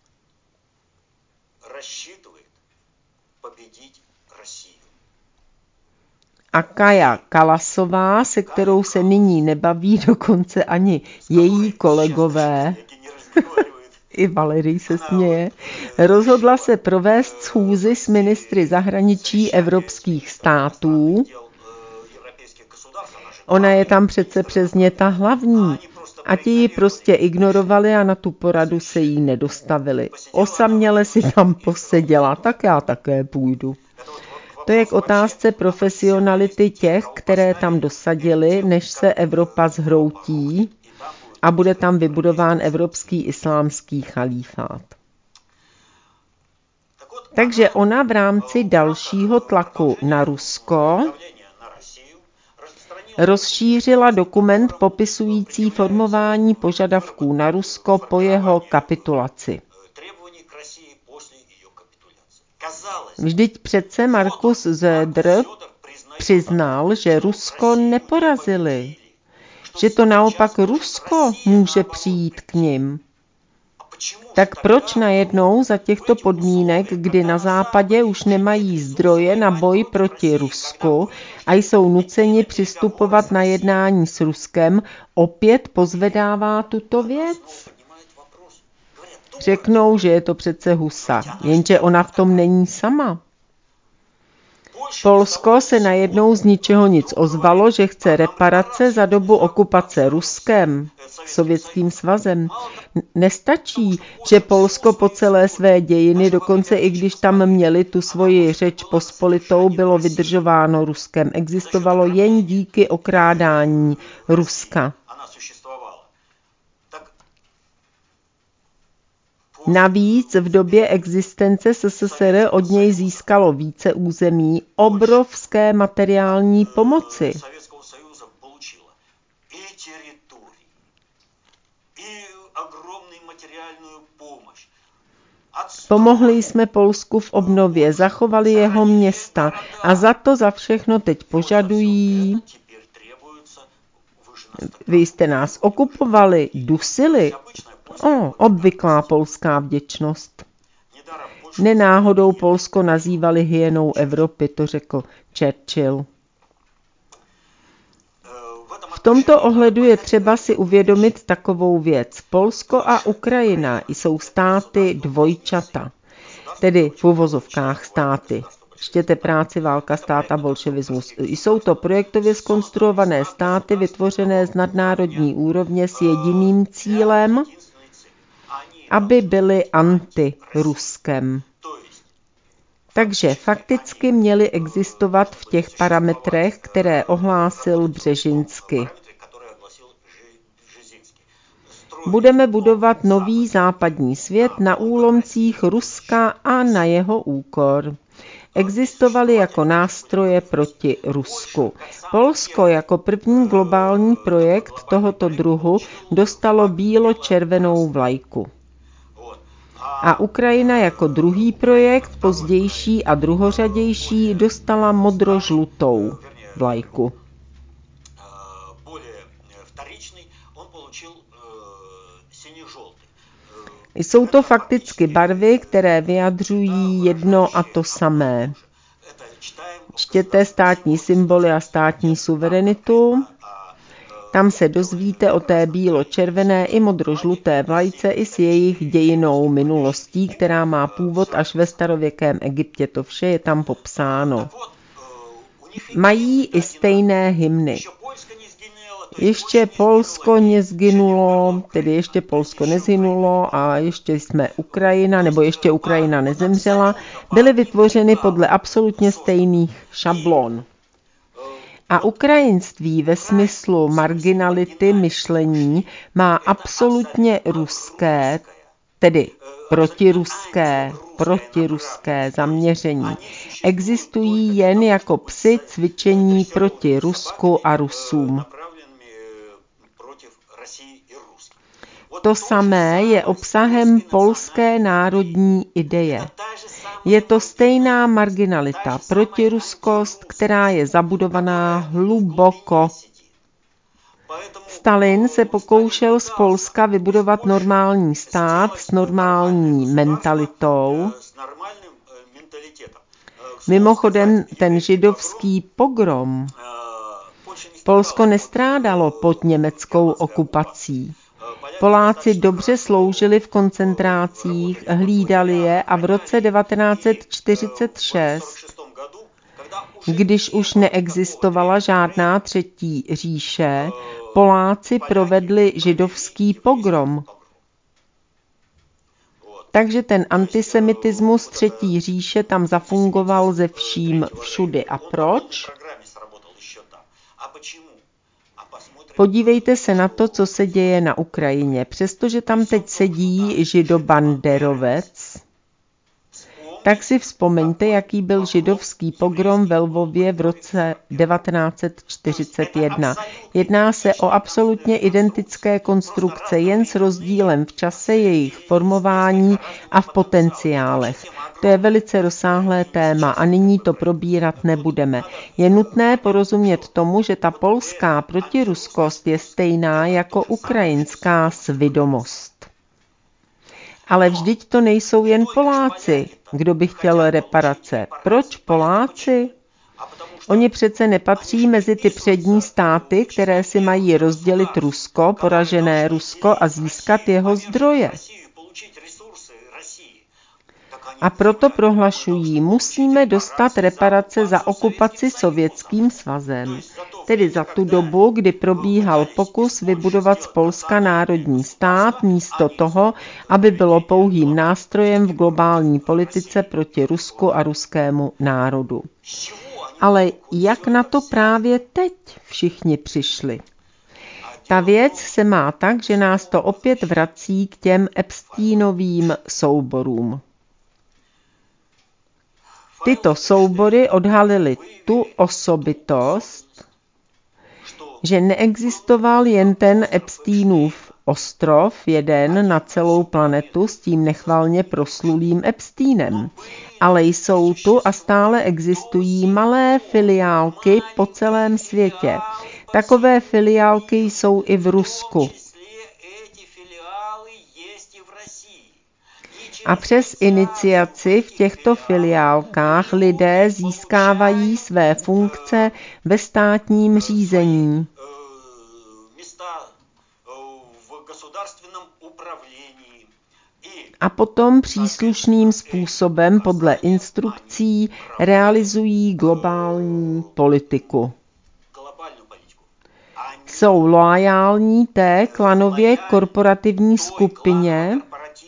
A: a Kaja Kalasová, se kterou se nyní nebaví dokonce ani její kolegové, i Valerii se směje, rozhodla se provést schůzi s ministry zahraničí evropských států. Ona je tam přece přesně ta hlavní. A ti ji prostě ignorovali a na tu poradu se jí nedostavili. Osaměle si tam poseděla, tak já také půjdu. To je k otázce profesionality těch, které tam dosadili, než se Evropa zhroutí a bude tam vybudován evropský islámský chalífát. Takže ona v rámci dalšího tlaku na Rusko rozšířila dokument popisující formování požadavků na Rusko po jeho kapitulaci. Vždyť přece Markus Söder přiznal, že Rusko neporazili, že to naopak Rusko může přijít k nim. Tak proč najednou za těchto podmínek, kdy na západě už nemají zdroje na boj proti Rusku a jsou nuceni přistupovat na jednání s Ruskem, opět pozvedává tuto věc? Řeknou, že je to přece husa, jenže ona v tom není sama. Polsko se najednou z ničeho nic ozvalo, že chce reparace za dobu okupace Ruskem, Sovětským svazem. Nestačí, že Polsko po celé své dějiny, dokonce i když tam měli tu svoji řeč pospolitou, bylo vydržováno Ruskem. Existovalo jen díky okrádání Ruska. Navíc v době existence S S S R od něj získalo více území, obrovské materiální pomoci. Pomohli jsme Polsku v obnově, zachovali jeho města a za to za všechno teď požadují. Vy jste nás okupovali, dusili. O, obvyklá polská vděčnost. Nenáhodou Polsko nazývali hyenou Evropy, to řekl Churchill. V tomto ohledu je třeba si uvědomit takovou věc. Polsko a Ukrajina jsou státy dvojčata, tedy v uvozovkách státy. Čtěte práci Válka, stát a bolševismus. Jsou to projektově zkonstruované státy, vytvořené z nadnárodní úrovně s jediným cílem, aby byly antiruskem. Takže fakticky měly existovat v těch parametrech, které ohlásil Břežinsky. Budeme budovat nový západní svět na úlomcích Ruska a na jeho úkor. Existovaly jako nástroje proti Rusku. Polsko jako první globální projekt tohoto druhu dostalo bílo-červenou vlajku. A Ukrajina jako druhý projekt, pozdější a druhořadější, dostala modro-žlutou vlajku. Jsou to fakticky barvy, které vyjadřují jedno a to samé. Čtěte státní symboly a státní suverenitu. Tam se dozvíte o té bílo-červené i modro-žluté vlajce i s jejich dějinou minulostí, která má původ až ve starověkém Egyptě. To vše je tam popsáno. Mají i stejné hymny. Ještě Polsko nezgynulo, tedy ještě Polsko nezhynulo a ještě jsme Ukrajina, nebo ještě Ukrajina nezemřela, byly vytvořeny podle absolutně stejných šablon. A ukrajinství ve smyslu marginality myšlení má absolutně ruské, tedy protiruské, protiruské zaměření. Existují jen jako psi cvičení proti Rusku a Rusům. To samé je obsahem polské národní ideje. Je to stejná marginalita, protiruskost, která je zabudovaná hluboko. Stalin se pokoušel z Polska vybudovat normální stát s normální mentalitou. Mimochodem, ten židovský pogrom. Polsko nestrádalo pod německou okupací. Poláci dobře sloužili v koncentrácích, hlídali je a v roce devatenáct set čtyřicet šest, když už neexistovala žádná třetí říše, Poláci provedli židovský pogrom. Takže ten antisemitismus Třetí říše tam zafungoval ze vším všudy. A proč? Podívejte se na to, co se děje na Ukrajině. Přestože tam teď sedí židobanderovec, tak si vzpomeňte, jaký byl židovský pogrom ve Lvově v roce devatenáct set čtyřicet jedna. Jedná se o absolutně identické konstrukce, jen s rozdílem v čase jejich formování a v potenciálech. To je velice rozsáhlé téma a nyní to probírat nebudeme. Je nutné porozumět tomu, že ta polská protiruskost je stejná jako ukrajinská svidomost. Ale vždyť to nejsou jen Poláci. Kdo by chtěl reparace? Proč Poláci? Oni přece nepatří mezi ty přední státy, které si mají rozdělit Rusko, poražené Rusko a získat jeho zdroje. A proto prohlašují, musíme dostat reparace za okupaci Sovětským svazem, tedy za tu dobu, kdy probíhal pokus vybudovat z Polska národní stát, místo toho, aby bylo pouhým nástrojem v globální politice proti Rusku a ruskému národu. Ale jak na to právě teď všichni přišli? Ta věc se má tak, že nás to opět vrací k těm Epsteinovým souborům. Tyto soubory odhalily tu osobitost, že neexistoval jen ten Epsteinův ostrov, jeden na celou planetu s tím nechvalně proslulým Epsteinem, ale jsou tu a stále existují malé filiálky po celém světě. Takové filiálky jsou i v Rusku. A přes iniciaci v těchto filiálkách lidé získávají své funkce ve státním řízení. A potom příslušným způsobem podle instrukcí realizují globální politiku. Jsou loajální té klanově korporativní skupině,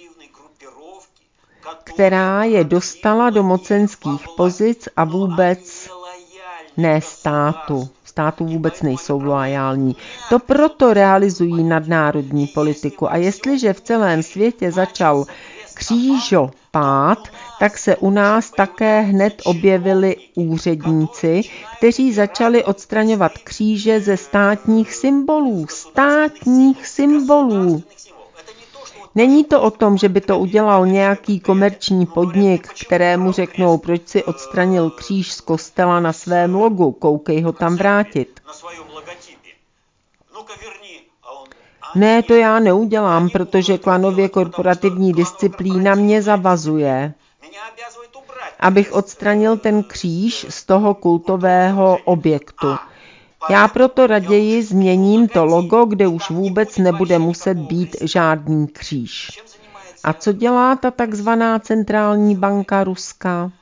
A: která je dostala do mocenských pozic a vůbec ne státu. Státu vůbec nejsou loajální. To proto realizují nadnárodní politiku. A jestliže v celém světě začal křížopád, tak se u nás také hned objevili úředníci, kteří začali odstraňovat kříže ze státních symbolů. Státních symbolů. Není to o tom, že by to udělal nějaký komerční podnik, kterému řeknou, proč si odstranil kříž z kostela na svém logu, koukej ho tam vrátit. Ne, to já neudělám, protože klanově korporativní disciplína mě zavazuje, abych odstranil ten kříž z toho kultového objektu. Já proto raději změním to logo, kde už vůbec nebude muset být žádný kříž. A co dělá ta takzvaná centrální banka Ruska?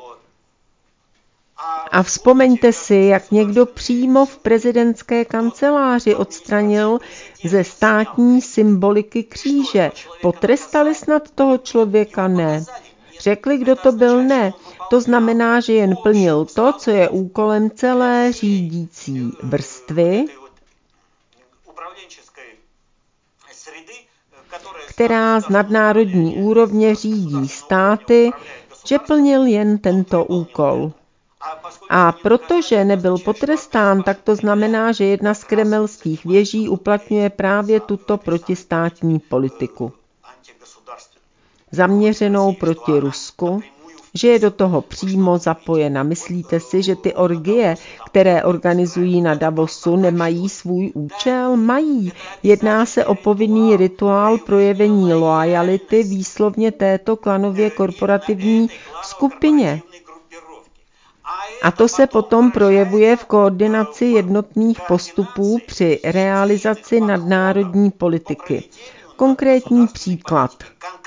A: A vzpomeňte si, jak někdo přímo v prezidentské kanceláři odstranil ze státní symboliky kříže. Potrestali snad toho člověka? Ne. Řekli, kdo to byl? Ne. To znamená, že jen plnil to, co je úkolem celé řídící vrstvy, která z nadnárodní úrovně řídí státy, že plnil jen tento úkol. A protože nebyl potrestán, tak to znamená, že jedna z kremelských věží uplatňuje právě tuto protistátní politiku. Zaměřenou proti Rusku, že je do toho přímo zapojena. Myslíte si, že ty orgie, které organizují na Davosu, nemají svůj účel? Mají. Jedná se o povinný rituál projevení loajality výslovně této klanově korporativní skupině. A to se potom projevuje v koordinaci jednotných postupů při realizaci nadnárodní politiky. Konkrétní příklad.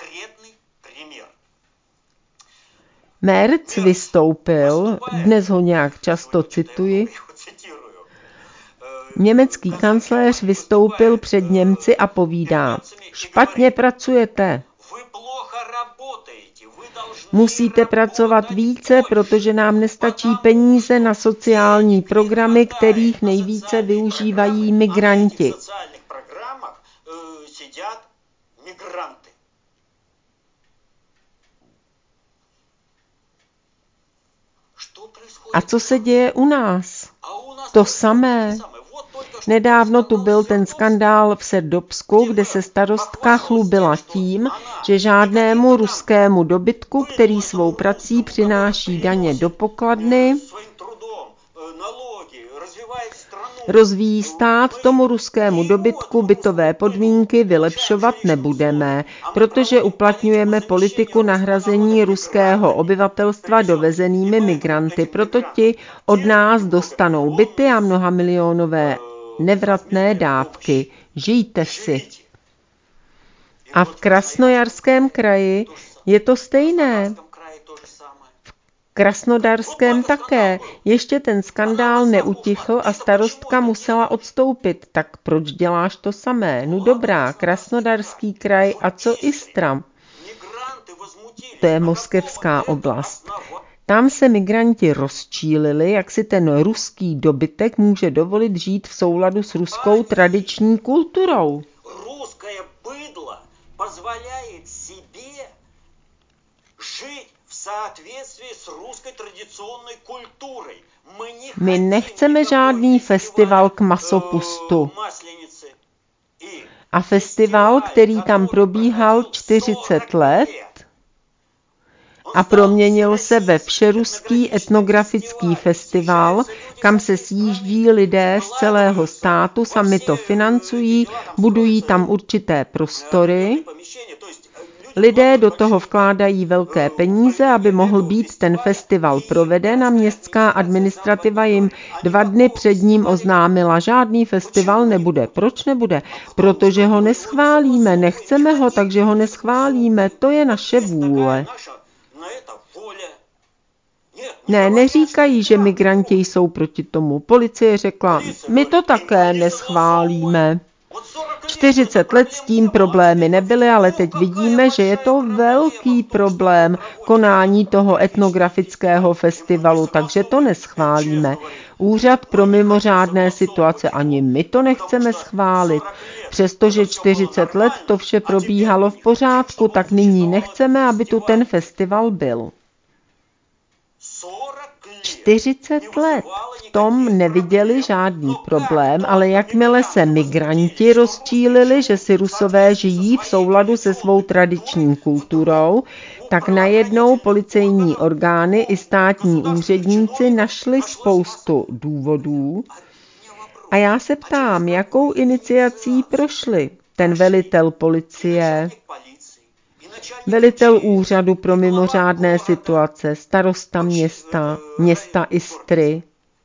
A: Merc vystoupil, dnes ho nějak často cituji, Německý kancléř vystoupil před Němci a povídá: špatně pracujete. Musíte pracovat více, protože nám nestačí peníze na sociální programy, kterých nejvíce využívají migranti. A co se děje u nás? To samé. Nedávno tu byl ten skandál v Serdobsku, kde se starostka chlubila tím, že žádnému ruskému dobytku, který svou prací přináší daně do pokladny, rozvíjí stát, tomu ruskému dobytku bytové podmínky vylepšovat nebudeme, protože uplatňujeme politiku nahrazení ruského obyvatelstva dovezenými migranty. Proto ti od nás dostanou byty a mnohamilionové nevratné dávky. Žijte si. A v Krasnojarském kraji je to stejné. V Krasnodarském také. Ještě ten skandál neutichl a starostka musela odstoupit. Tak proč děláš to samé? No dobrá, Krasnodarský kraj a co Istra? To je moskevská oblast. Tam se migranti rozčílili, jak si ten ruský dobytek může dovolit žít v souladu s ruskou tradiční kulturou. Ruské bydlo pozvaляет себе žít v соответствии s ruskou tradiční kulturou. My nechceme žádný festival k masopustu. A festival, který tam probíhal čtyřicet let, a proměnil se ve všeruský etnografický festival, kam se sjíždí lidé z celého státu, sami to financují, budují tam určité prostory. Lidé do toho vkládají velké peníze, aby mohl být ten festival proveden a městská administrativa jim dva dny před ním oznámila, žádný festival nebude. Proč nebude? Protože ho neschválíme, nechceme ho, takže ho neschválíme, to je naše vůle. Ne, neříkají, že migranti jsou proti tomu. Policie řekla, my to také neschválíme. čtyřicet let s tím problémy nebyly, ale teď vidíme, že je to velký problém konání toho etnografického festivalu, takže to neschválíme. Úřad pro mimořádné situace, ani my to nechceme schválit. Přestože čtyřicet let to vše probíhalo v pořádku, tak nyní nechceme, aby tu ten festival byl. čtyřicet let. V tom neviděli žádný problém, ale jakmile se migranti rozčílili, že si Rusové žijí v souladu se svou tradiční kulturou, tak najednou policejní orgány i státní úředníci našli spoustu důvodů. A já se ptám, jakou iniciací prošli ten velitel policie, velitel úřadu pro mimořádné situace, starosta města, města Istry.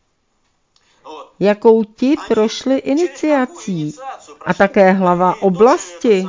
A: Jakou ti prošli iniciací a také hlava oblasti.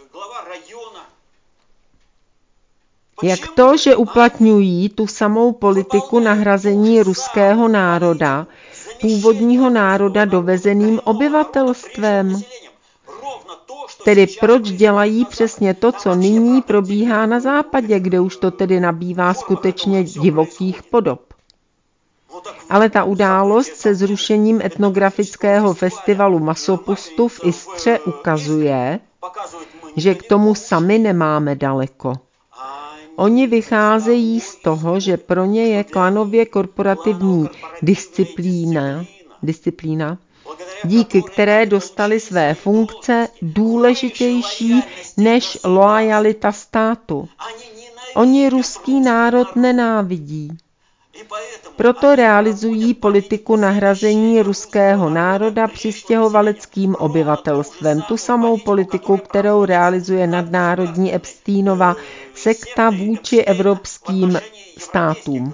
A: Jak to, že uplatňují tu samou politiku nahrazení ruského národa, původního národa dovezeným obyvatelstvem. Tedy proč dělají přesně to, co nyní probíhá na západě, kde už to tedy nabývá skutečně divokých podob. Ale ta událost se zrušením etnografického festivalu masopustu v Istře ukazuje, že k tomu sami nemáme daleko. Oni vycházejí z toho, že pro ně je klanově korporativní disciplína, disciplína, díky které dostali své funkce, důležitější než loajalita státu. Oni ruský národ nenávidí. Proto realizují politiku nahrazení ruského národa přistěhovaleckým obyvatelstvem. Tu samou politiku, kterou realizuje nadnárodní Epsteinova sekta vůči evropským státům.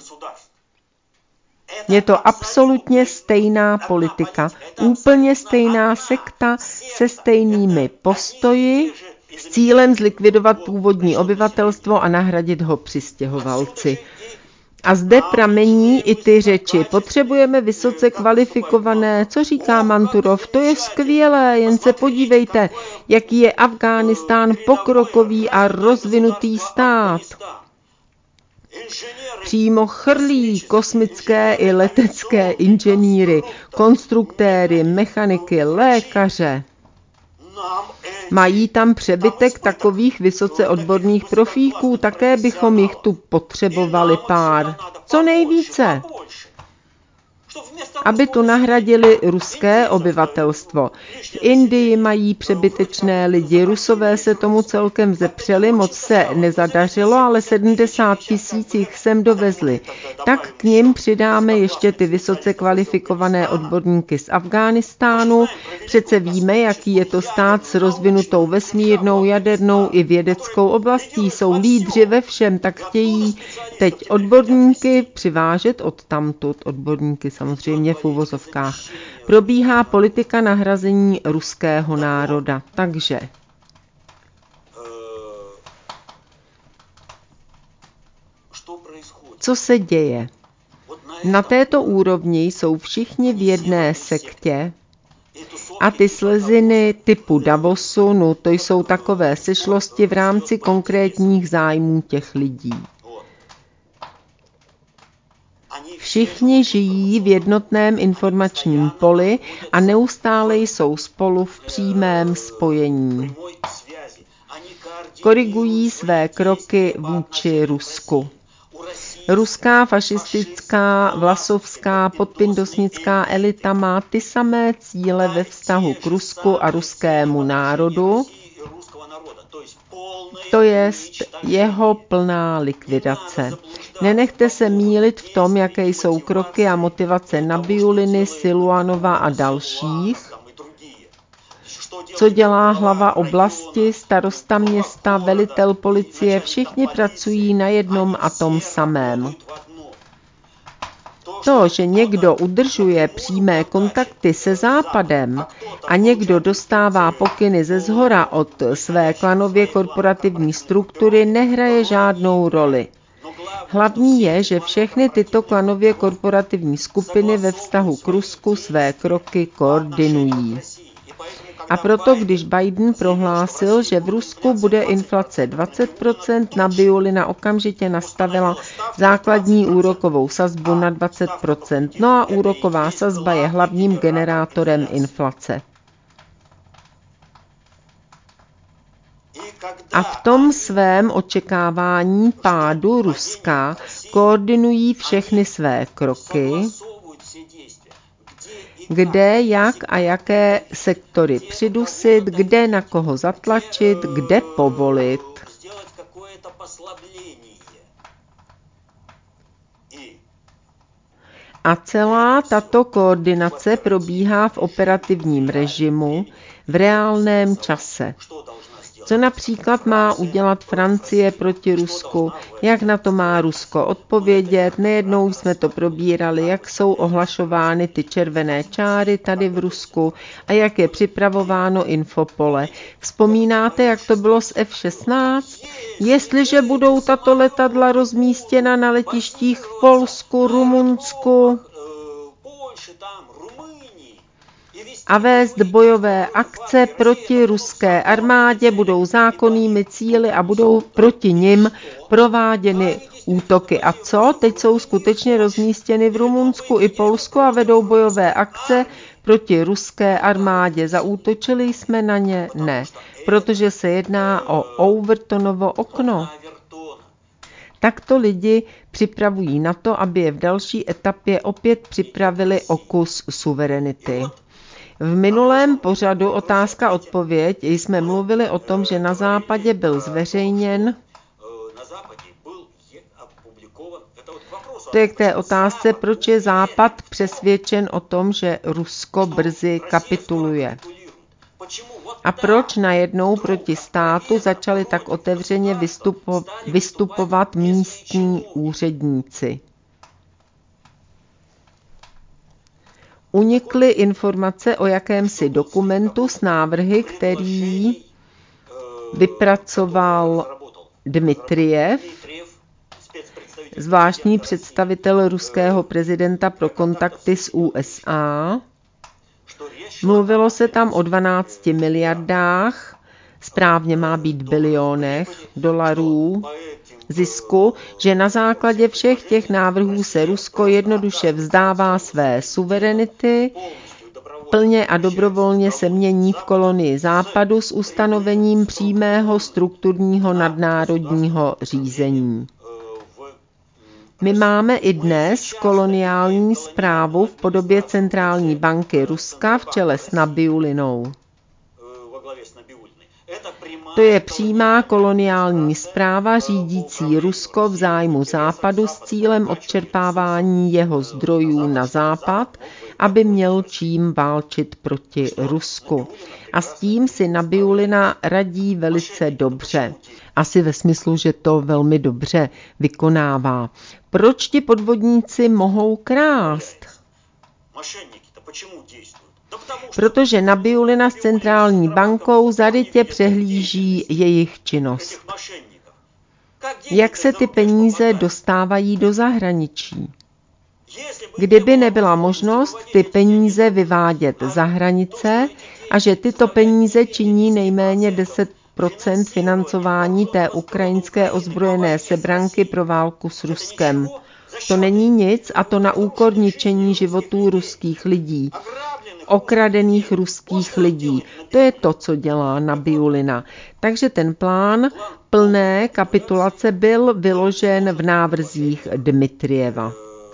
A: Je to absolutně stejná politika, úplně stejná sekta se stejnými postoji s cílem zlikvidovat původní obyvatelstvo a nahradit ho přistěhovalci. A zde pramení i ty řeči. Potřebujeme vysoce kvalifikované. Co říká Manturov? To je skvělé, jen se podívejte, jaký je Afghánistán pokrokový a rozvinutý stát. Přímo chrlí kosmické i letecké inženýry, konstruktéry, mechaniky, lékaře. Mají tam přebytek takových vysoce odborných profíků, také bychom jich tu potřebovali pár. Co nejvíce, aby tu nahradili ruské obyvatelstvo. V Indii mají přebytečné lidi, Rusové se tomu celkem zepřeli, moc se nezadařilo, ale sedmdesát tisíc jich sem dovezli. Tak k nim přidáme ještě ty vysoce kvalifikované odborníky z Afghánistánu. Přece víme, jaký je to stát s rozvinutou vesmírnou, jadernou i vědeckou oblastí. Jsou lídři ve všem, tak chtějí teď odborníky přivážet odtamtud, odborníky samozřejmě v uvozovkách. Probíhá politika nahrazení ruského národa. Takže co se děje? Na této úrovni jsou všichni v jedné sektě a ty sleziny typu Davosu, no to jsou takové sešlosti v rámci konkrétních zájmů těch lidí. Všichni žijí v jednotném informačním poli a neustále jsou spolu v přímém spojení. Korigují své kroky vůči Rusku. Ruská fašistická, vlasovská, podpindosnická elita má ty samé cíle ve vztahu k Rusku a ruskému národu, to jest jeho plná likvidace. Nenechte se mýlit v tom, jaké jsou kroky a motivace Nabiuliny, Siluanova a dalších. Co dělá hlava oblasti, starosta města, velitel policie, všichni pracují na jednom a tom samém. To, že někdo udržuje přímé kontakty se Západem a někdo dostává pokyny ze zhora od své klanově korporativní struktury, nehraje žádnou roli. Hlavní je, že všechny tyto klanově korporativní skupiny ve vztahu k Rusku své kroky koordinují. A proto, když Biden prohlásil, že v Rusku bude inflace dvacet procent, Nabiulina okamžitě nastavila základní úrokovou sazbu na dvacet procent. No a úroková sazba je hlavním generátorem inflace. A v tom svém očekávání pádu Ruska koordinují všechny své kroky, kde, jak a jaké sektory přidusit, kde na koho zatlačit, kde povolit. A celá tato koordinace probíhá v operativním režimu v reálném čase. Co například má udělat Francie proti Rusku, jak na to má Rusko odpovědět, nejednou jsme to probírali, jak jsou ohlašovány ty červené čáry tady v Rusku a jak je připravováno infopole. Vzpomínáte, jak to bylo s F šestnáct? Jestliže budou tato letadla rozmístěna na letištích v Polsku, Rumunsku a vést bojové akce proti ruské armádě, budou zákonnými cíli a budou proti nim prováděny útoky. A co? Teď jsou skutečně rozmístěny v Rumunsku i Polsku a vedou bojové akce proti ruské armádě. Zaútočili jsme na ně? Ne, protože se jedná o Overtonovo okno. Takto lidi připravují na to, aby je v další etapě opět připravili o kus suverenity. V minulém pořadu Otázka odpověď jsme mluvili o tom, že na západě byl zveřejněn, to je k té otázce, proč je Západ přesvědčen o tom, že Rusko brzy kapituluje. A proč najednou proti státu začali tak otevřeně vystupo- vystupovat místní úředníci. Unikly informace o jakémsi dokumentu s návrhy, který vypracoval Dmitrijev, zvláštní představitel ruského prezidenta pro kontakty s U S A. Mluvilo se tam o dvanácti miliardách, správně má být bilionech dolarů zisku, že na základě všech těch návrhů se Rusko jednoduše vzdává své suverenity, plně a dobrovolně se mění v kolonii Západu s ustanovením přímého strukturního nadnárodního řízení. My máme i dnes koloniální správu v podobě centrální banky Ruska v čele s Nabiulinou. To je přímá koloniální správa řídící Rusko v zájmu Západu s cílem odčerpávání jeho zdrojů na Západ, aby měl čím válčit proti Rusku. A s tím si Nabiulina radí velice dobře. Asi ve smyslu, že to velmi dobře vykonává. Proč ti podvodníci mohou krást? Protože Nabiulina s centrální bankou zarytě přehlíží jejich činnost. Jak se ty peníze dostávají do zahraničí? Kdyby nebyla možnost ty peníze vyvádět za hranice a že tyto peníze činí nejméně deset procent financování té ukrajinské ozbrojené sebranky pro válku s Ruskem. To není nic a to na úkor ničení životů ruských lidí. Okradených ruských lidí. To je to, co dělá Nabiulina. Takže ten plán plné kapitulace byl vyložen v návrzích Dmitrijeva.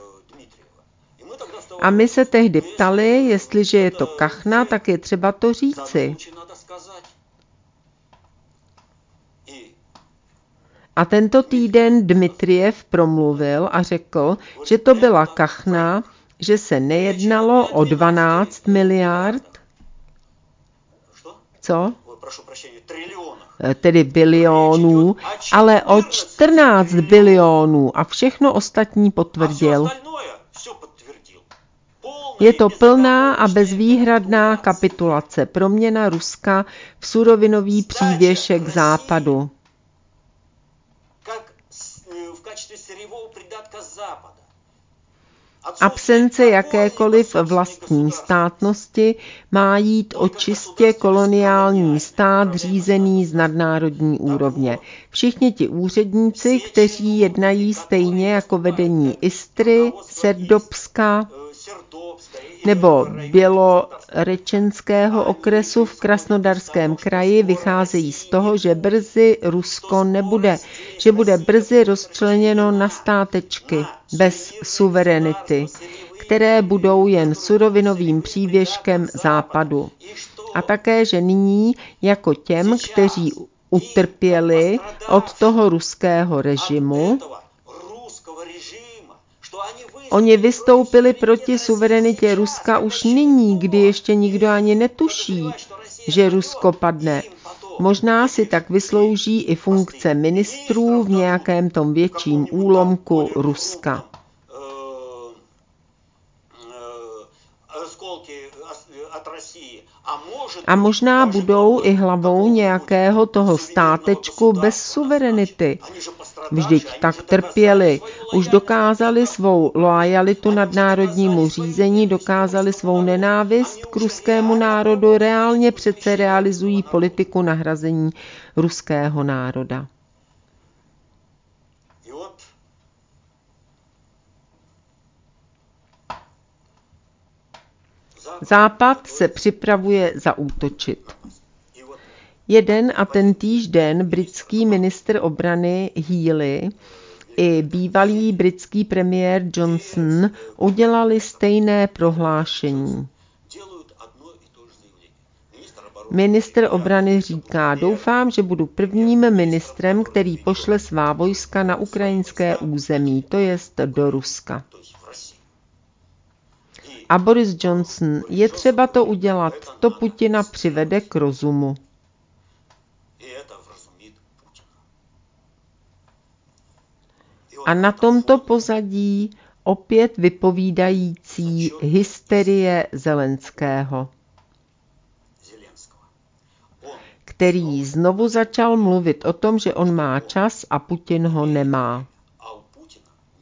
A: A my se tehdy ptali, jestliže je to kachna, tak je třeba to říci. A tento týden Dmitrijev promluvil a řekl, že to byla kachna, že se nejednalo o dvanáct miliard, co? Tedy bilionů, ale o čtrnáct bilionů a všechno ostatní potvrdil. Je to plná a bezvýhradná kapitulace, proměna Ruska v surovinový přívěšek Západu. Absence jakékoliv vlastní státnosti má jít o čistě koloniální stát řízený z nadnárodní úrovně. Všichni ti úředníci, kteří jednají stejně jako vedení Istry, Serdobska nebo Bělorečenského okresu v Krasnodarském kraji, vycházejí z toho, že brzy Rusko nebude, že bude brzy rozčleněno na státečky bez suverenity, které budou jen surovinovým přívěškem Západu. A také, že nyní jako těm, kteří utrpěli od toho ruského režimu, oni vystoupili proti suverenitě Ruska už nyní, kdy ještě nikdo ani netuší, že Rusko padne. Možná si tak vyslouží i funkce ministrů v nějakém tom větším úlomku Ruska. A možná budou i hlavou nějakého toho státečku bez suverenity. Vždyť tak trpěli. Už dokázali svou loajalitu nadnárodnímu řízení, dokázali svou nenávist k ruskému národu, reálně přece realizují politiku nahrazení ruského národa. Západ se připravuje zaútočit. Jeden a ten týž den britský ministr obrany Healey i bývalý britský premiér Johnson udělali stejné prohlášení. Ministr obrany říká, doufám, že budu prvním ministrem, který pošle svá vojska na ukrajinské území, to jest do Ruska. A Boris Johnson, je třeba to udělat, to Putina přivede k rozumu. A na tomto pozadí opět vypovídající hysterie Zelenského, který znovu začal mluvit o tom, že on má čas a Putin ho nemá.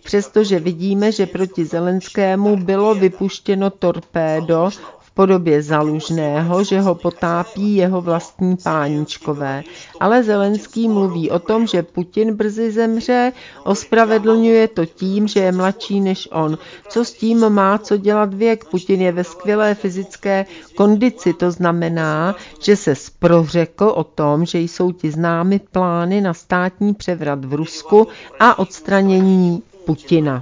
A: přestože vidíme, že proti Zelenskému bylo vypuštěno torpédo v podobě Zalužného, že ho potápí jeho vlastní páničkové. Ale Zelenský mluví o tom, že Putin brzy zemře, ospravedlňuje to tím, že je mladší než on. Co s tím má co dělat věk? Putin je ve skvělé fyzické kondici, to znamená, že se prořekl o tom, že jsou ti známy plány na státní převrat v Rusku a odstranění Putina.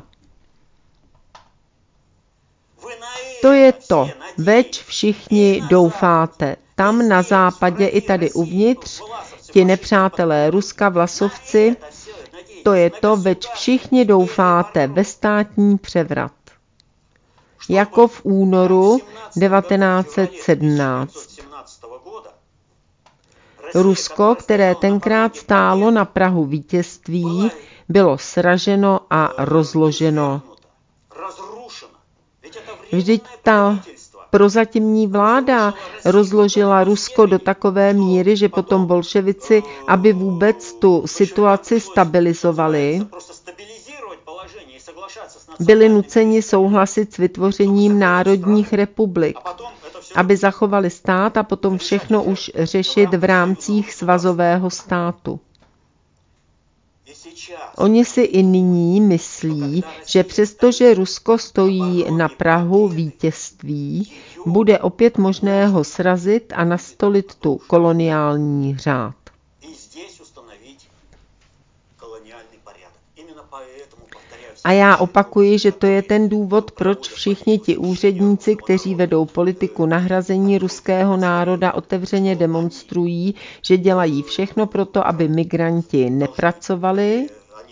A: To je to, več všichni doufáte. Tam na západě i tady uvnitř, ti nepřátelé Ruska, vlasovci, to je to, več všichni doufáte ve státní převrat. Jako v únoru devatenáct set sedmnáct. Rusko, které tenkrát stálo na prahu vítězství, bylo sraženo a rozloženo. Vždyť ta prozatímní vláda rozložila Rusko do takové míry, že potom bolševici, aby vůbec tu situaci stabilizovali, byli nuceni souhlasit s vytvořením národních republik, aby zachovali stát a potom všechno už řešit v rámcích svazového státu. Oni si i nyní myslí, že přestože Rusko stojí na prahu vítězství, bude opět možné ho srazit a nastolit tu koloniální řád. A já opakuji, že to je ten důvod, proč všichni ti úředníci, kteří vedou politiku nahrazení ruského národa, otevřeně demonstrují, že dělají všechno pro to, aby migranti nepracovali,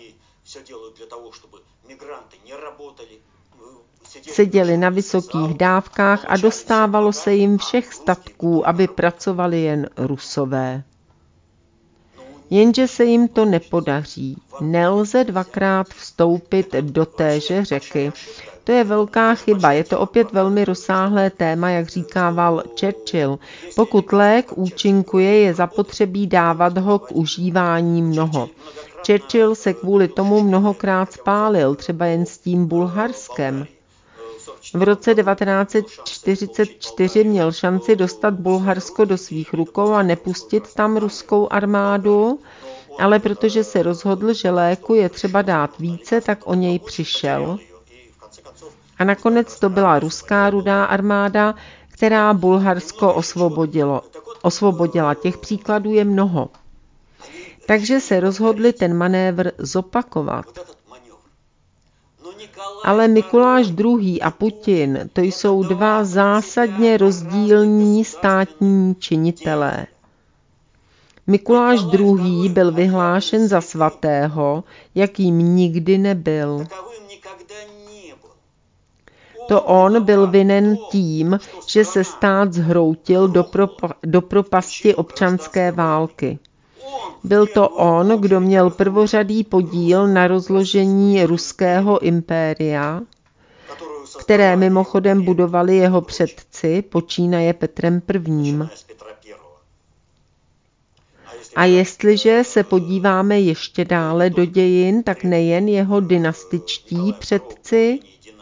A: seděli na vysokých dávkách a dostávalo se jim všech statků, aby pracovali jen Rusové. Jenže se jim to nepodaří. Nelze dvakrát vstoupit do téže řeky. To je velká chyba. Je to opět velmi rozsáhlé téma, jak říkával Churchill. Pokud lék účinkuje, je zapotřebí dávat ho k užívání mnoho. Churchill se kvůli tomu mnohokrát spálil, třeba jen s tím Bulharskem. V roce devatenáct set čtyřicet čtyři měl šanci dostat Bulharsko do svých rukou a nepustit tam ruskou armádu, ale protože se rozhodl, že léku je třeba dát více, tak o něj přišel. A nakonec to byla ruská rudá armáda, která Bulharsko osvobodilo. osvobodila. Těch příkladů je mnoho. Takže se rozhodli ten manévr zopakovat. Ale Mikuláš druhý. a Putin, to jsou dva zásadně rozdílní státní činitelé. Mikuláš druhý. byl vyhlášen za svatého, jakým nikdy nebyl. To on byl vinen tím, že se stát zhroutil do, propa- do propasti občanské války. Byl to on, kdo měl prvořadý podíl na rozložení ruského impéria, které mimochodem budovali jeho předci, počínaje Petrem prvním. A jestliže se podíváme ještě dále do dějin, tak nejen jeho dynastičtí předci,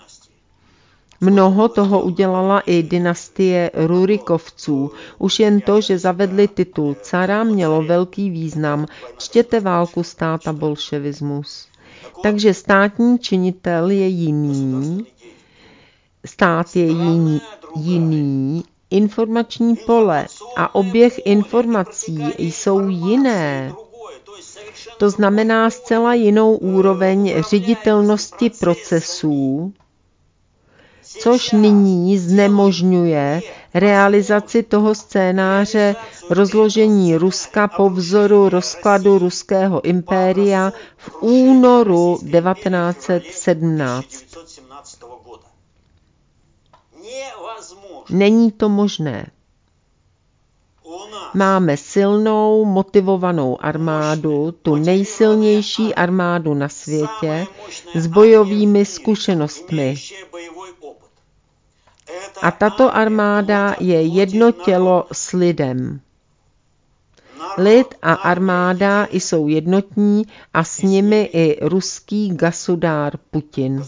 A: mnoho toho udělala i dynastie Rurikovců. Už jen to, že zavedli titul cara, mělo velký význam. Čtěte Válku stát a bolševismus. Takže státní činitel je jiný, stát je jiný, jiný, informační pole a oběh informací jsou jiné. To znamená zcela jinou úroveň ředitelnosti procesů, což nyní znemožňuje realizaci toho scénáře rozložení Ruska po vzoru rozkladu ruského impéria v únoru devatenáct set sedmnáct. Není to možné. Máme silnou, motivovanou armádu, tu nejsilnější armádu na světě, s bojovými zkušenostmi. A tato armáda je jedno tělo s lidem. Lid a armáda jsou jednotní a s nimi i ruský gasudár Putin.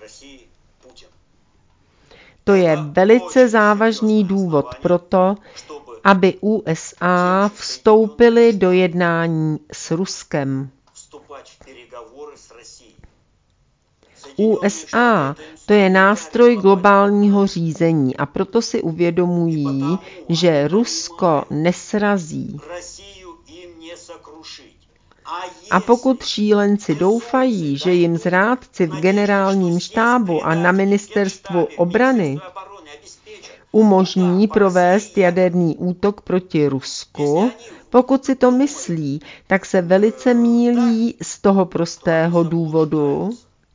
A: To je velice závažný důvod pro to, aby U S A vstoupily do jednání s Ruskem. U S A to je nástroj globálního řízení a proto si uvědomují, že Rusko nesrazí. A pokud šílenci doufají, že jim zrádci v generálním štábu a na ministerstvu obrany umožní provést jaderný útok proti Rusku, pokud si to myslí, tak se velice mýlí z toho prostého důvodu,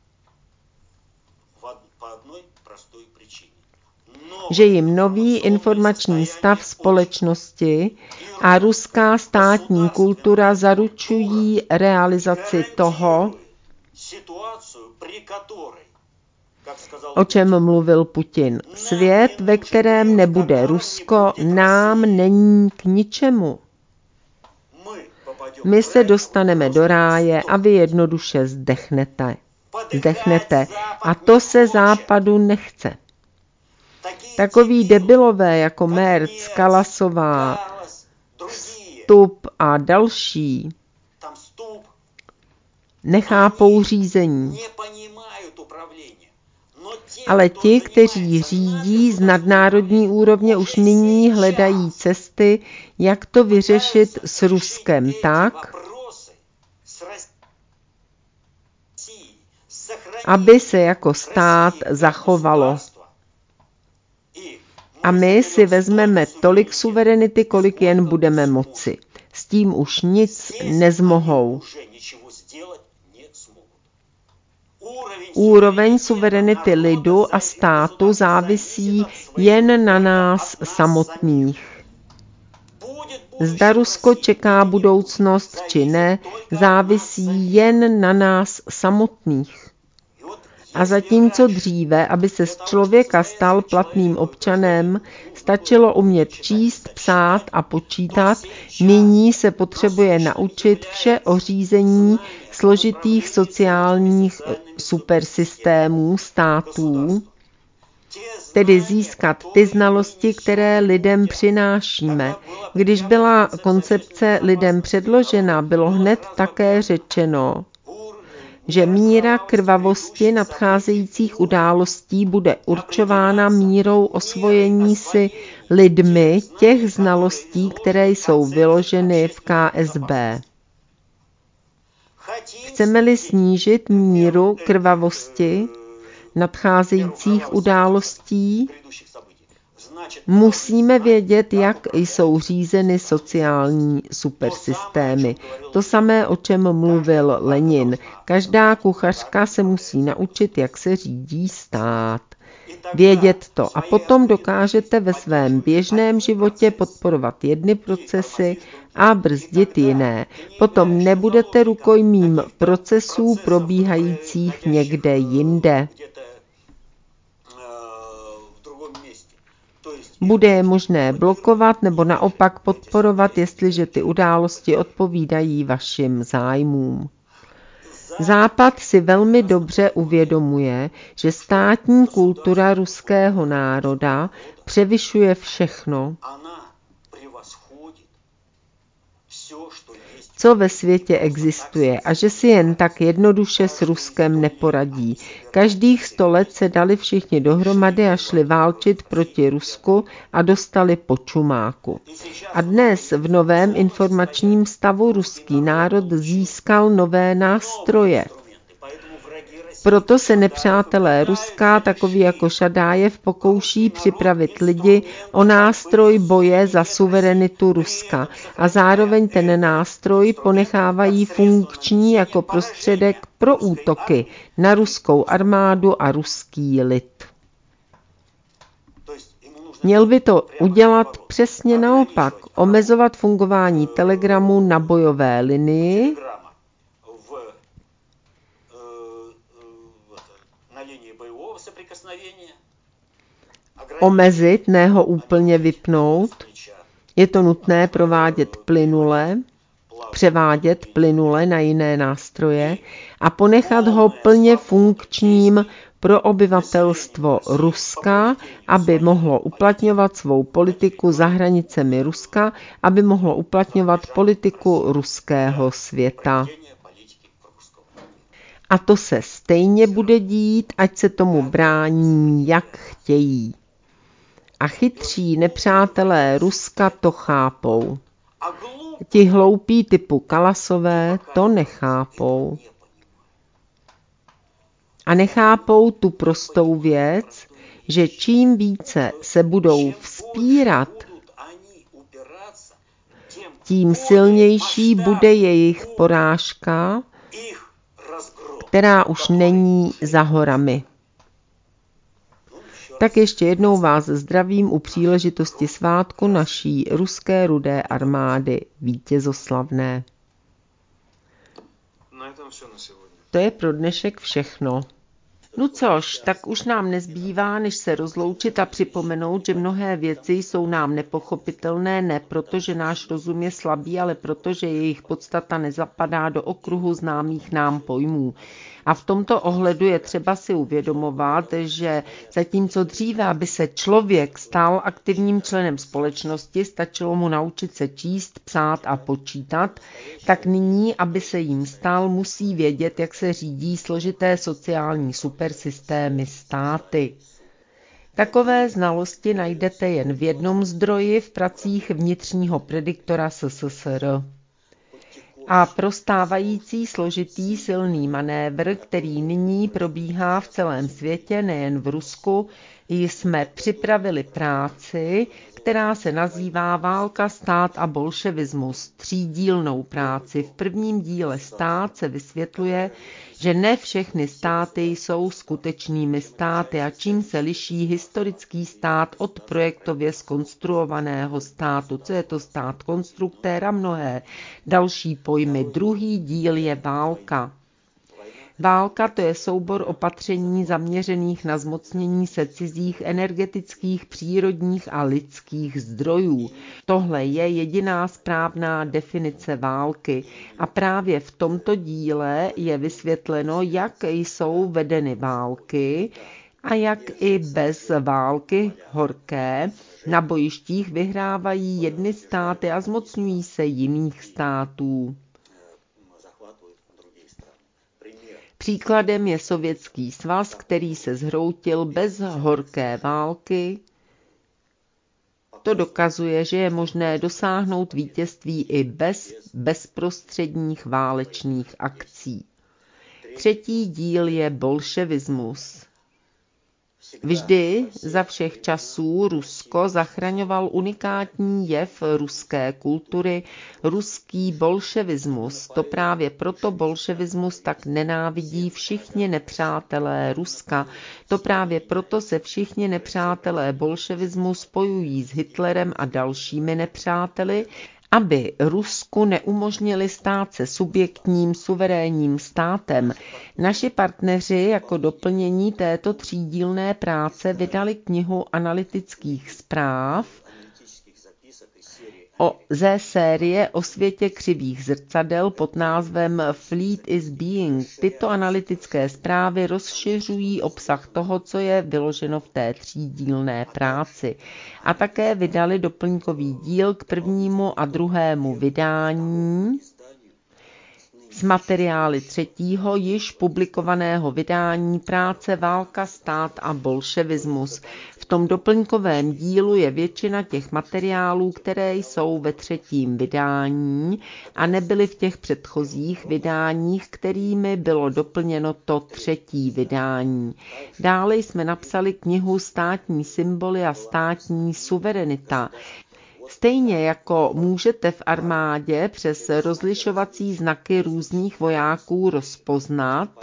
A: že jim nový informační stav společnosti a ruská státní kultura zaručují realizaci toho, o čem mluvil Putin. Svět, ve kterém nebude Rusko, nám není k ničemu. My se dostaneme do ráje a vy jednoduše zdechnete. Zdechnete. A to se Západu nechce. Takoví debilové jako Merz, Kalasová, Stubb a další nechápou řízení. Ale ti, kteří řídí z nadnárodní úrovně, už nyní hledají cesty, jak to vyřešit s Ruskem tak, aby se jako stát zachovalo. A my si vezmeme tolik suverenity, kolik jen budeme moci. S tím už nic nezmohou. Úroveň suverenity lidu a státu závisí jen na nás samotných. Zda Rusko čeká budoucnost či ne, závisí jen na nás samotných. A zatímco dříve, aby se z člověka stal platným občanem, stačilo umět číst, psát a počítat, nyní se potřebuje naučit vše o řízení složitých sociálních supersystémů států, tedy získat ty znalosti, které lidem přinášíme. Když byla koncepce lidem předložena, bylo hned také řečeno, že míra krvavosti nadcházejících událostí bude určována mírou osvojení si lidmi těch znalostí, které jsou vyloženy v K S B. Chceme-li snížit míru krvavosti nadcházejících událostí, musíme vědět, jak jsou řízeny sociální supersystémy. To samé, o čem mluvil Lenin. Každá kuchařka se musí naučit, jak se řídí stát. Vědět to a potom dokážete ve svém běžném životě podporovat jedny procesy a brzdit jiné. Potom nebudete rukojmím procesů probíhajících někde jinde. Bude je možné blokovat nebo naopak podporovat, jestliže ty události odpovídají vašim zájmům. Západ si velmi dobře uvědomuje, že státní kultura ruského národa převyšuje všechno, co ve světě existuje, a že si jen tak jednoduše s Ruskem neporadí. Každých sto let se dali všichni dohromady a šli válčit proti Rusku a dostali po čumáku. A dnes v novém informačním stavu ruský národ získal nové nástroje. Proto se nepřátelé Ruska, takový jako Šadájev, pokouší připravit lidi o nástroj boje za suverenitu Ruska a zároveň ten nástroj ponechávají funkční jako prostředek pro útoky na ruskou armádu a ruský lid. Měl by to udělat přesně naopak, omezovat fungování telegramu na bojové linii, omezit, ne ho úplně vypnout, Je to nutné provádět plynule, převádět plynule na jiné nástroje a ponechat ho plně funkčním pro obyvatelstvo Ruska, aby mohlo uplatňovat svou politiku za hranicemi Ruska, aby mohlo uplatňovat politiku ruského světa. A to se stejně bude dít, ať se tomu brání, jak chtějí. A chytří nepřátelé Ruska to chápou. Ti hloupí typu Kalasové to nechápou. A nechápou tu prostou věc, že čím více se budou vzpírat, tím silnější bude jejich porážka, která už není za horami. Tak ještě jednou vás zdravím u příležitosti svátku naší ruské rudé armády vítězoslavné. To je pro dnešek všechno. No což, tak už nám nezbývá, než se rozloučit a připomenout, že mnohé věci jsou nám nepochopitelné, ne proto, že náš rozum je slabý, ale proto, že jejich podstata nezapadá do okruhu známých nám pojmů. A v tomto ohledu je třeba si uvědomovat, že zatímco dříve, aby se člověk stal aktivním členem společnosti, stačilo mu naučit se číst, psát a počítat, tak nyní, aby se jím stal, musí vědět, jak se řídí složité sociální supersystémy státy. Takové znalosti najdete jen v jednom zdroji v pracích vnitřního prediktora S S S R. A pro stávající složitý silný manévr, který nyní probíhá v celém světě, nejen v Rusku, jsme připravili práci, která se nazývá Válka, stát a bolševismus, třídílnou práci. V prvním díle Stát se vysvětluje, že ne všechny státy jsou skutečnými státy a čím se liší historický stát od projektově zkonstruovaného státu. Co je to stát konstruktér a mnohé další pojmy. Druhý díl je Válka. Válka to je soubor opatření zaměřených na zmocnění se cizích energetických, přírodních a lidských zdrojů. Tohle je jediná správná definice války a právě v tomto díle je vysvětleno, jak jsou vedeny války a jak i bez války horké na bojištích vyhrávají jedny státy a zmocňují se jiných států. Příkladem je Sovětský svaz, který se zhroutil bez horké války. To dokazuje, že je možné dosáhnout vítězství i bez bezprostředních válečných akcí. Třetí díl je bolševismus. Vždy za všech časů Rusko zachraňoval unikátní jev ruské kultury, ruský bolševismus. To právě proto bolševismus tak nenávidí všichni nepřátelé Ruska. To právě proto se všichni nepřátelé bolševismu spojují s Hitlerem a dalšími nepřáteli, aby Rusku neumožnili stát se subjektním suverénním státem. Naši partneři jako doplnění této třídílné práce vydali knihu analytických zpráv o, ze série o světě křivých zrcadel pod názvem Fleet is Being. Tyto analytické zprávy rozšiřují obsah toho, co je vyloženo v té třídílné práci. A také vydali doplňkový díl k prvnímu a druhému vydání z materiály třetího již publikovaného vydání práce Válka, stát a bolševismus. V tom doplňkovém dílu je většina těch materiálů, které jsou ve třetím vydání a nebyly v těch předchozích vydáních, kterými bylo doplněno to třetí vydání. Dále jsme napsali knihu Státní symboly a státní suverenita. Stejně jako můžete v armádě přes rozlišovací znaky různých vojáků rozpoznat,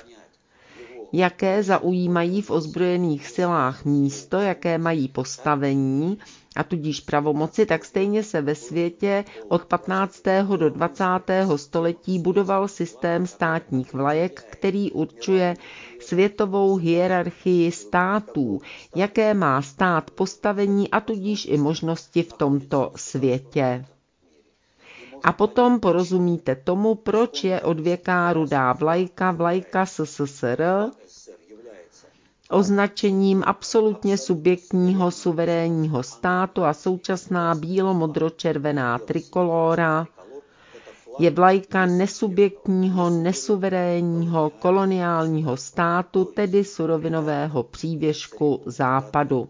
A: jaké zaujímají v ozbrojených silách místo, jaké mají postavení, a tudíž pravomoci, tak stejně se ve světě od patnáctého do dvacátého století budoval systém státních vlajek, který určuje světovou hierarchii států, jaké má stát postavení a tudíž i možnosti v tomto světě. A potom porozumíte tomu, proč je odvěká rudá vlajka, vlajka S S S R, označením absolutně subjektního suverénního státu a současná bílo-modro-červená trikolóra je vlajka nesubjektního, nesuverénního koloniálního státu, tedy surovinového přívěšku Západu.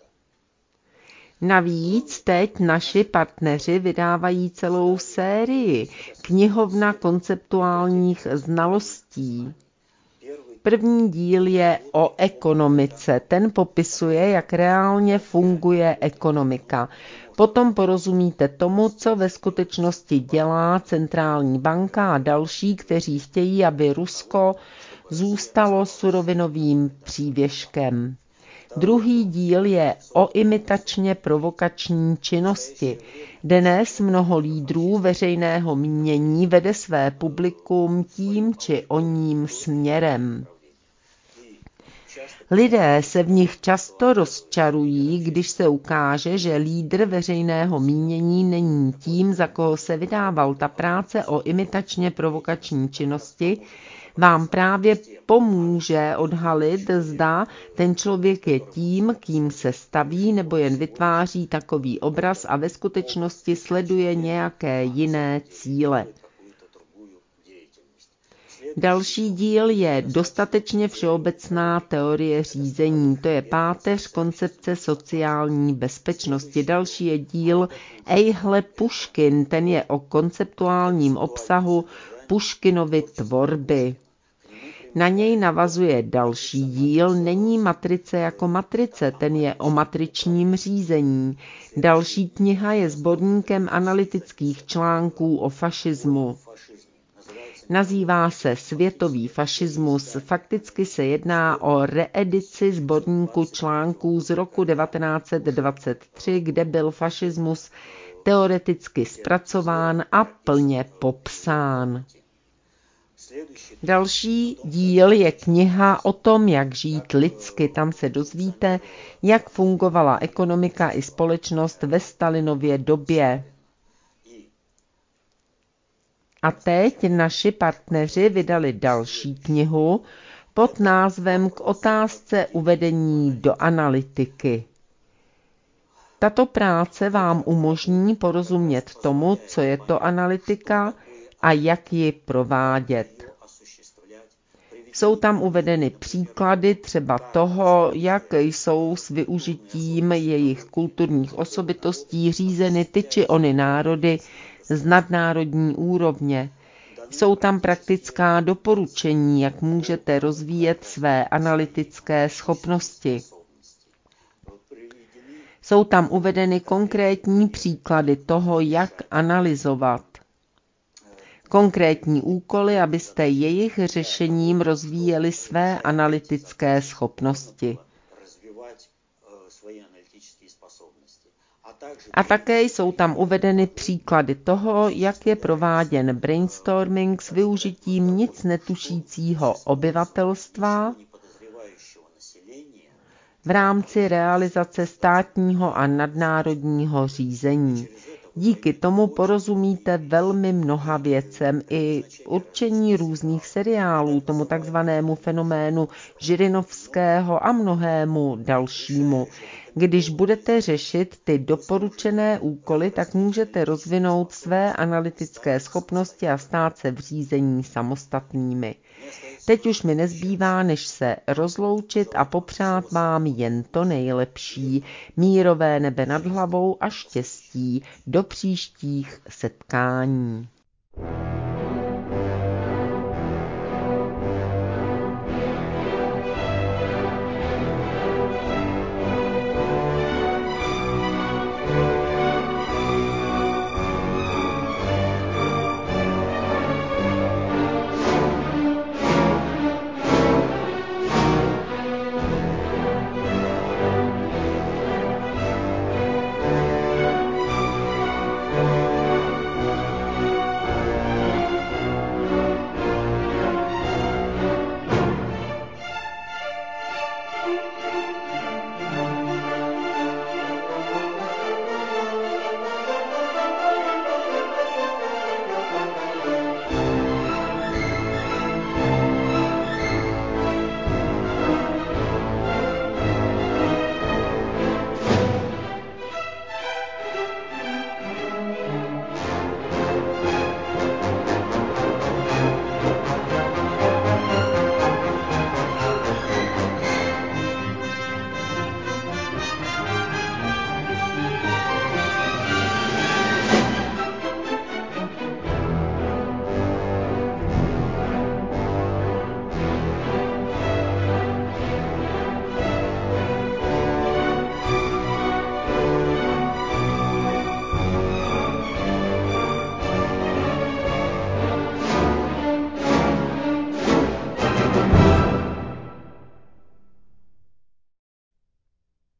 A: Navíc teď naši partneři vydávají celou sérii knihovna konceptuálních znalostí. První díl je o ekonomice. Ten popisuje, jak reálně funguje ekonomika. Potom porozumíte tomu, co ve skutečnosti dělá centrální banka a další, kteří chtějí, aby Rusko zůstalo surovinovým přívěškem. Druhý díl je o imitačně provokační činnosti. Dnes mnoho lídrů veřejného mínění vede své publikum tím či oním směrem. Lidé se v nich často rozčarují, když se ukáže, že lídr veřejného mínění není tím, za koho se vydával. Ta práce o imitačně provokační činnosti vám právě pomůže odhalit, zda ten člověk je tím, kým se staví, nebo jen vytváří takový obraz a ve skutečnosti sleduje nějaké jiné cíle. Další díl je dostatečně všeobecná teorie řízení, to je páteř koncepce sociální bezpečnosti. Další je díl Ejhle Puškin, ten je o konceptuálním obsahu Puškinovy tvorby. Na něj navazuje další díl Není matrice jako matrice, ten je o matričním řízení. Další kniha je sborníkem analytických článků o fašismu. Nazývá se Světový fašismus. Fakticky se jedná o reedici sborníku článků z roku devatenáct set dvacet tři, kde byl fašismus teoreticky zpracován a plně popsán. Další díl je kniha o tom, jak žít lidsky. Tam se dozvíte, jak fungovala ekonomika i společnost ve Stalinově době. A teď naši partneři vydali další knihu pod názvem K otázce uvedení do analytiky. Tato práce vám umožní porozumět tomu, co je to analytika a jak ji provádět. Jsou tam uvedeny příklady třeba toho, jak jsou s využitím jejich kulturních osobitostí řízeny ty či ony národy z nadnárodní úrovně. Jsou tam praktická doporučení, jak můžete rozvíjet své analytické schopnosti. Jsou tam uvedeny konkrétní příklady toho, jak analyzovat. Konkrétní úkoly, abyste jejich řešením rozvíjeli své analytické schopnosti. A také jsou tam uvedeny příklady toho, jak je prováděn brainstorming s využitím nic netušícího obyvatelstva v rámci realizace státního a nadnárodního řízení. Díky tomu porozumíte velmi mnoha věcem i určení různých seriálů, tomu takzvanému fenoménu Žirinovského a mnohému dalšímu. Když budete řešit ty doporučené úkoly, tak můžete rozvinout své analytické schopnosti a stát se v řízení samostatnými. Teď už mi nezbývá, než se rozloučit a popřát vám jen to nejlepší, mírové nebe nad hlavou a štěstí do příštích setkání.